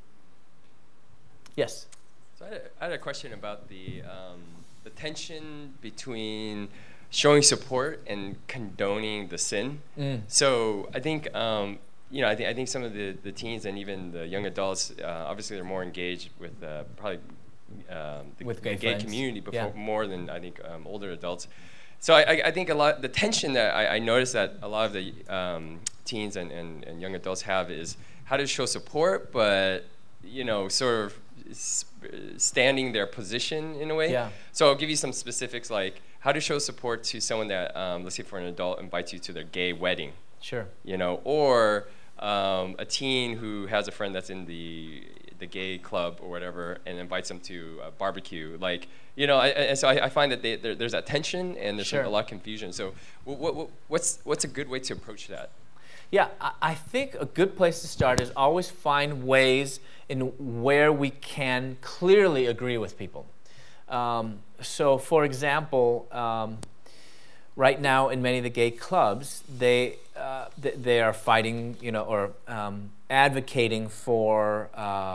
Yes? So I had a question about the tension between showing support and condoning the sin. So I think I think some of the teens and even the young adults, obviously they're more engaged with probably the gay community before, more than I think older adults. So I think the tension that I noticed that a lot of the teens and young adults have is how to show support, but sort of standing their position in a way. Yeah. So I'll give you some specifics, like how to show support to someone that, let's say for an adult, invites you to their gay wedding. Sure. Or a teen who has a friend that's in the gay club or whatever and invites them to a barbecue. So I find that there's that tension and there's a lot of confusion. So what's a good way to approach that? Yeah, I think a good place to start is always find ways in where we can clearly agree with people. So, for example, right now in many of the gay clubs, they are fighting, or advocating for,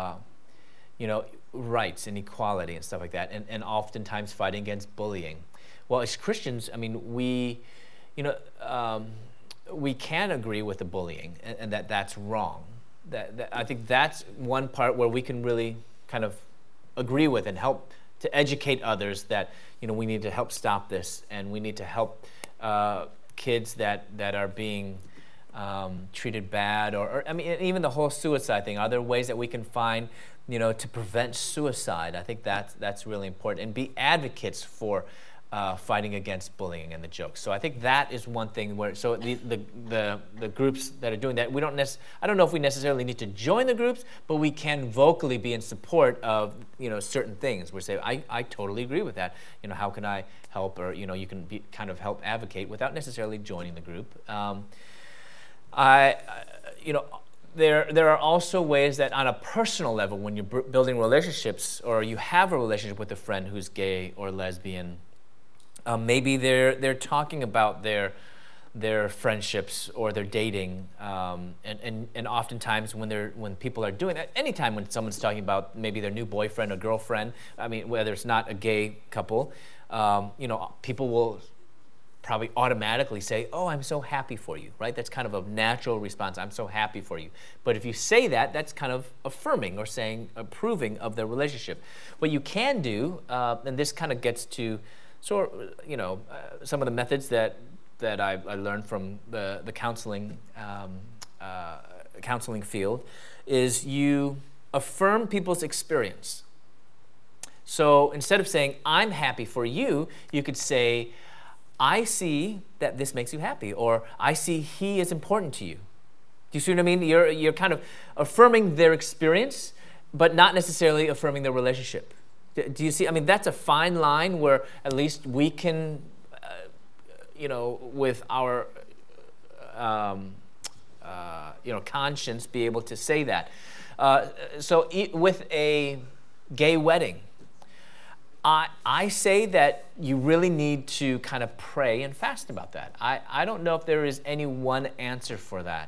rights and equality and stuff like that, and oftentimes fighting against bullying. Well, as Christians, we can agree with the bullying and that's wrong. That I think that's one part where we can really kind of agree with and help to educate others that we need to help stop this, and we need to help kids that are being treated bad, or even the whole suicide thing. Are there ways that we can find to prevent suicide? I think that's really important, and be advocates for fighting against bullying and the jokes. So I think that is one thing where, so the groups that are doing that, I don't know if we necessarily need to join the groups, but we can vocally be in support of, certain things. We say, I totally agree with that. How can I help? Or, you can kind of help advocate without necessarily joining the group. There are also ways that on a personal level, when you're building relationships, or you have a relationship with a friend who's gay or lesbian, maybe they're talking about their friendships or their dating, and oftentimes when people are doing that, anytime when someone's talking about maybe their new boyfriend or girlfriend, whether it's not a gay couple, people will probably automatically say, "Oh, I'm so happy for you," right? That's kind of a natural response. I'm so happy for you. But if you say that, that's kind of affirming or approving of their relationship. What you can do, and this kind of gets to some of the methods that I learned from the counseling field, is you affirm people's experience. So instead of saying, "I'm happy for you," you could say, I see that this makes you happy, or I see he is important to you. Do you see what I mean? You're kind of affirming their experience, but not necessarily affirming their relationship. Do you see? I mean, that's a fine line where at least we can, with our, conscience, be able to say that. So with a gay wedding, I say that you really need to kind of pray and fast about that. I don't know if there is any one answer for that.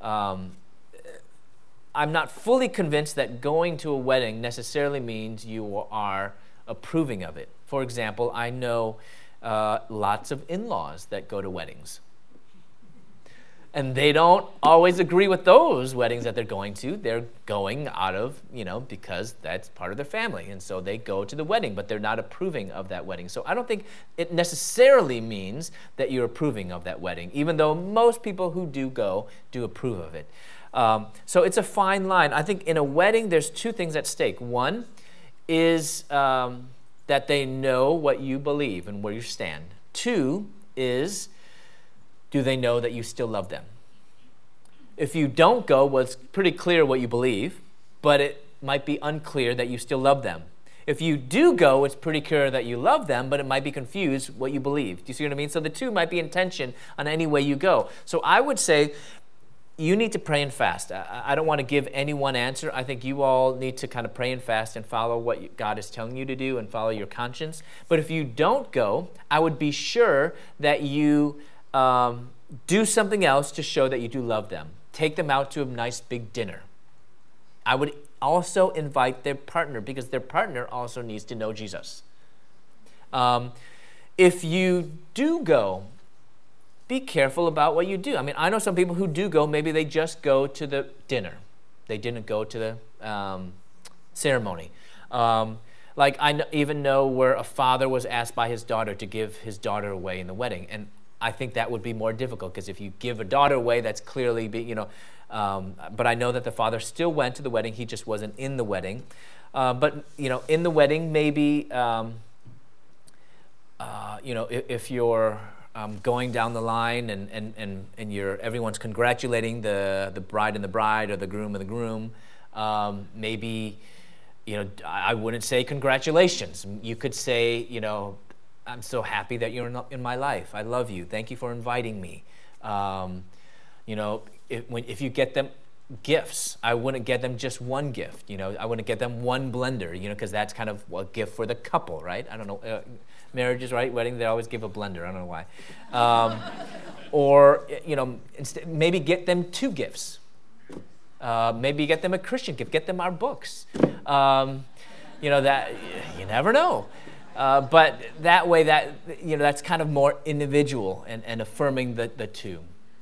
I'm not fully convinced that going to a wedding necessarily means you are approving of it. For example, I know lots of in-laws that go to weddings. And they don't always agree with those weddings that they're going to. They're going out of, because that's part of their family. And so they go to the wedding, but they're not approving of that wedding. So I don't think it necessarily means that you're approving of that wedding, even though most people who do go do approve of it. So it's a fine line. I think in a wedding, there's two things at stake. One is that they know what you believe and where you stand. Two is, do they know that you still love them? If you don't go, well, it's pretty clear what you believe, but it might be unclear that you still love them. If you do go, it's pretty clear that you love them, but it might be confused what you believe. Do you see what I mean? So the two might be in tension on any way you go. So I would say you need to pray and fast. I don't want to give any one answer. I think you all need to kind of pray and fast and follow what God is telling you to do and follow your conscience. But if you don't go, I would be sure that you do something else to show that you do love them. Take them out to a nice big dinner. I would also invite their partner, because their partner also needs to know Jesus. If you do go, be careful about what you do. I mean, I know some people who do go, maybe they just go to the dinner. They didn't go to the ceremony. Like I even know where a father was asked by his daughter to give his daughter away in the wedding. And I think that would be more difficult, because if you give a daughter away, that's clearly, but I know that the father still went to the wedding. He just wasn't in the wedding. But in the wedding, maybe, if you're going down the line and everyone's congratulating the bride and the bride, or the groom and the groom, maybe, I wouldn't say congratulations. You could say, I'm so happy that you're in my life. I love you. Thank you for inviting me. If you get them gifts, I wouldn't get them just one gift. I wouldn't get them one blender, because that's kind of a gift for the couple, right? I don't know. Marriages, right? Wedding, they always give a blender. I don't know why. Maybe get them two gifts. Maybe get them a Christian gift. Get them our books. That you never know. But that way, that's kind of more individual and affirming the two.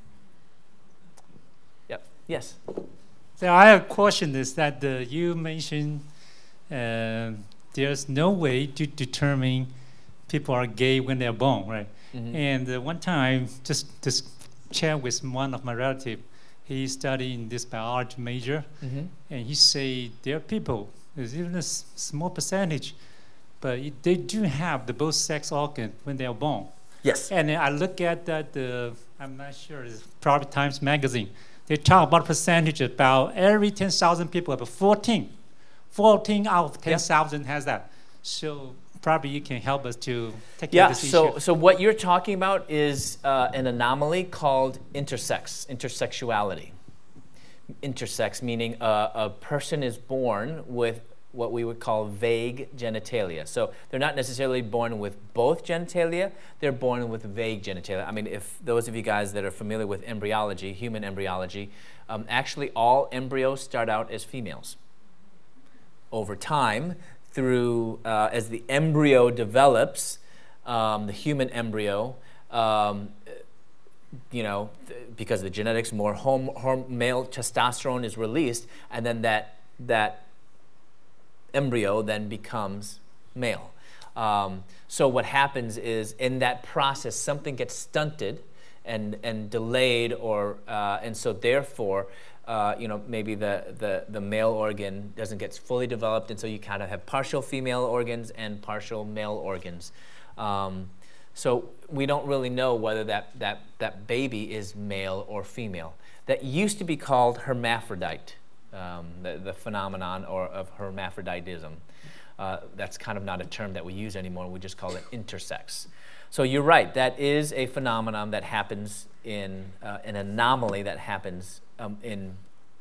Yep. Yes. So I have a question is that you mentioned there's no way to determine people are gay when they're born, right? Mm-hmm. And one time, just chat with one of my relatives. He studying this biology major, mm-hmm. and he say there are people, there's even a small percentage, but they do have the both sex organ when they are born. Yes. And I look at that, I'm not sure, it's probably Times Magazine. They talk about percentage about every 10,000 people, about 14 out of 10,000 has that. So probably you can help us to take care of this issue. So what you're talking about is an anomaly called intersexuality. Intersex meaning a person is born with what we would call vague genitalia. So they're not necessarily born with both genitalia, they're born with vague genitalia. I mean, if those of you guys that are familiar with embryology, human embryology, actually all embryos start out as females. Over time, through as the embryo develops, the human embryo, because of the genetics, more male testosterone is released, and then that embryo then becomes male. So what happens is in that process, something gets stunted and delayed, and so therefore, maybe the male organ doesn't get fully developed, and so you kind of have partial female organs and partial male organs. So we don't really know whether that baby is male or female. That used to be called hermaphrodite, the phenomenon of hermaphroditism. That's kind of not a term that we use anymore. We just call it intersex. So you're right. That is a phenomenon that happens in an anomaly that happens in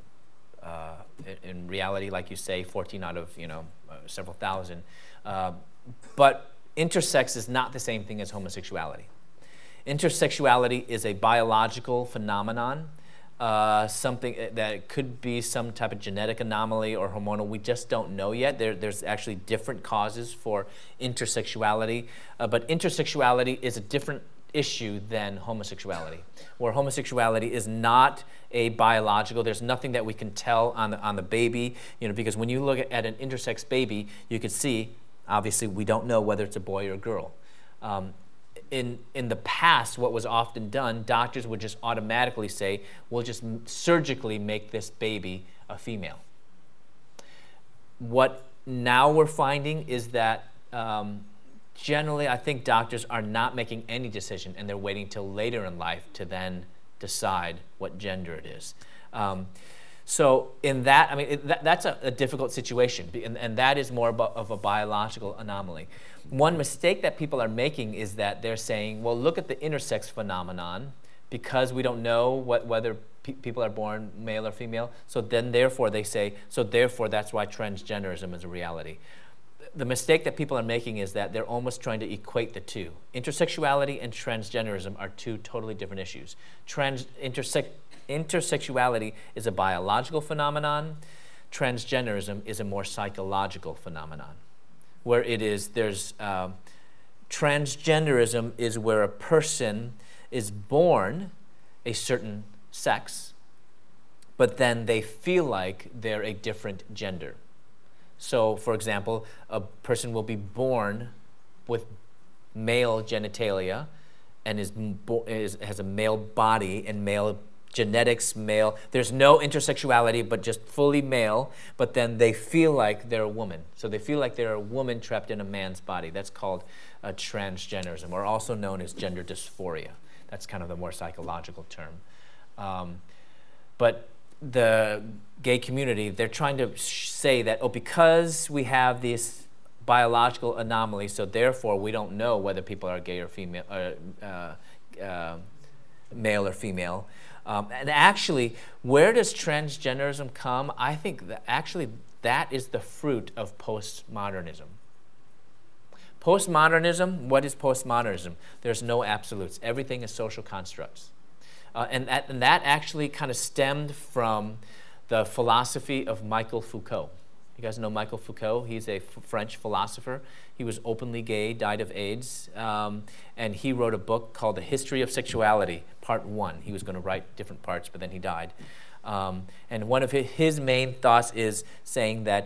reality, like you say, 14 out of several thousand. But intersex is not the same thing as homosexuality. Intersexuality is a biological phenomenon, something that could be some type of genetic anomaly or hormonal. We just don't know yet. There's actually different causes for intersexuality, but intersexuality is a different issue than homosexuality, where homosexuality is not a biological. There's nothing that we can tell on the baby, because when you look at an intersex baby, you can see, obviously, we don't know whether it's a boy or a girl. In the past, what was often done, doctors would just automatically say, we'll just surgically make this baby a female. What now we're finding is that generally, I think doctors are not making any decision, and they're waiting till later in life to then decide what gender it is. So in that, that's a difficult situation, and that is more of a biological anomaly. One mistake that people are making is that they're saying, well, look at the intersex phenomenon, because we don't know whether people are born male or female, so then therefore they say, so therefore that's why transgenderism is a reality. The mistake that people are making is that they're almost trying to equate the two. Intersexuality and transgenderism are two totally different issues. Intersexuality is a biological phenomenon. Transgenderism is a more psychological phenomenon, where transgenderism is where a person is born a certain sex, but then they feel like they're a different gender. So, for example, a person will be born with male genitalia and has a male body and male genetics, male. There's no intersexuality, but just fully male, but then they feel like they're a woman. So they feel like they're a woman trapped in a man's body. That's called transgenderism, or also known as gender dysphoria. That's kind of the more psychological term. But the gay community, they're trying to say that, because we have this biological anomaly, so therefore we don't know whether people are gay or female, male or female. And actually, where does transgenderism come? I think that actually that is the fruit of postmodernism. Postmodernism, what is postmodernism? There's no absolutes. Everything is social constructs. And that actually kind of stemmed from the philosophy of Michel Foucault. You guys know Michel Foucault? He's a French philosopher. He was openly gay, died of AIDS, and he wrote a book called The History of Sexuality, Part 1. He was going to write different parts, but then he died. And one of his main thoughts is saying that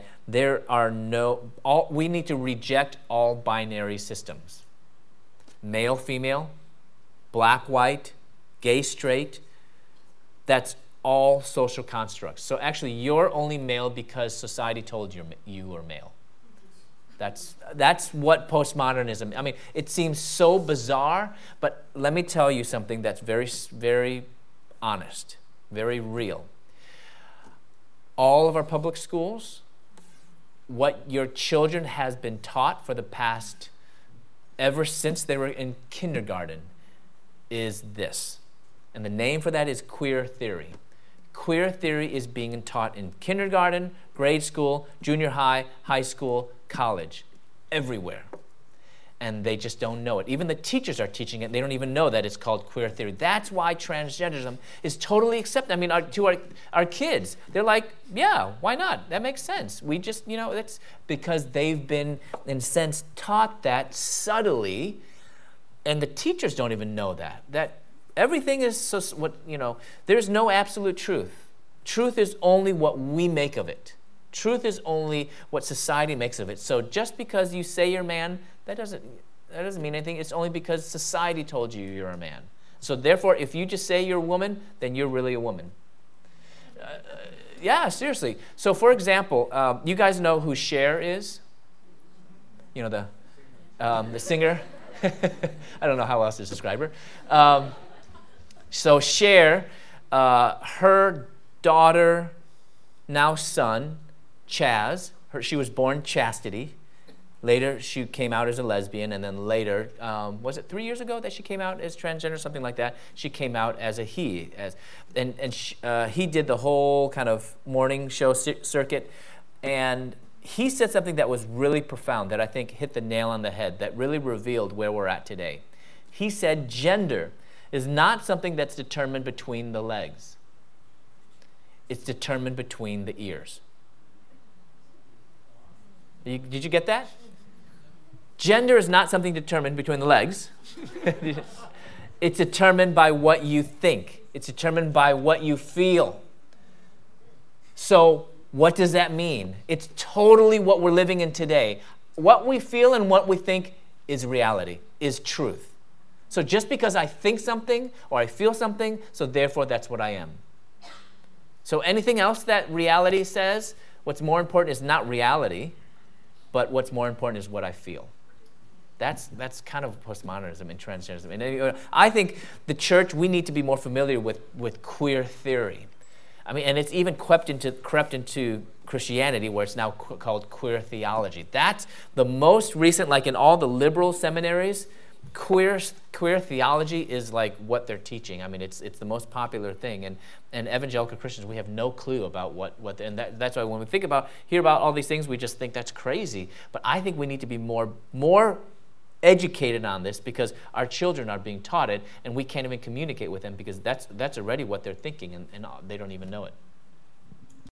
we need to reject all binary systems. Male, female, black, white, gay, straight, that's all social constructs. So actually, you're only male because society told you were male. That's what postmodernism, it seems so bizarre, but let me tell you something that's very, very honest, very real. All of our public schools, what your children has been taught for the past, ever since they were in kindergarten, is this. And the name for that is queer theory. Queer theory is being taught in kindergarten, grade school, junior high, high school, college, everywhere. And they just don't know it. Even the teachers are teaching it. They don't even know that it's called queer theory. That's why transgenderism is totally accepted. To our kids, they're like, yeah, why not? That makes sense. We just, that's because they've been, in a sense, taught that subtly, and the teachers don't even know that everything is there's no absolute truth. Truth is only what we make of it. Truth is only what society makes of it. So just because you say you're a man, that doesn't mean anything. It's only because society told you you're a man. So therefore, if you just say you're a woman, then you're really a woman. Yeah, seriously. So for example, you guys know who Cher is? The singer. I don't know how else to describe her. So Cher, her daughter, now son, Chaz, she was born Chastity. Later, she came out as a lesbian, and then later, was it 3 years ago that she came out as transgender, something like that? She came out as a he, he did the whole kind of morning show circuit, and he said something that was really profound that I think hit the nail on the head, that really revealed where we're at today. He said, gender is not something that's determined between the legs. It's determined between the ears. Did you get that? Gender is not something determined between the legs. It's determined by what you think. It's determined by what you feel. So what does that mean? It's totally what we're living in today. What we feel and what we think is reality, is truth. So just because I think something or I feel something, so therefore that's what I am. So anything else that reality says, what's more important is not reality, but what's more important is what I feel. That's kind of postmodernism and transgenderism. And I think the church, we need to be more familiar with queer theory. I mean, and it's even crept into Christianity, where it's now called queer theology. That's the most recent, like in all the liberal seminaries, queer theology is like what they're teaching. I mean, it's the most popular thing. And evangelical Christians, we have no clue about what and that's why when we hear about all these things, we just think that's crazy. But I think we need to be more educated on this, because our children are being taught it, and we can't even communicate with them because that's already what they're thinking, and they don't even know it.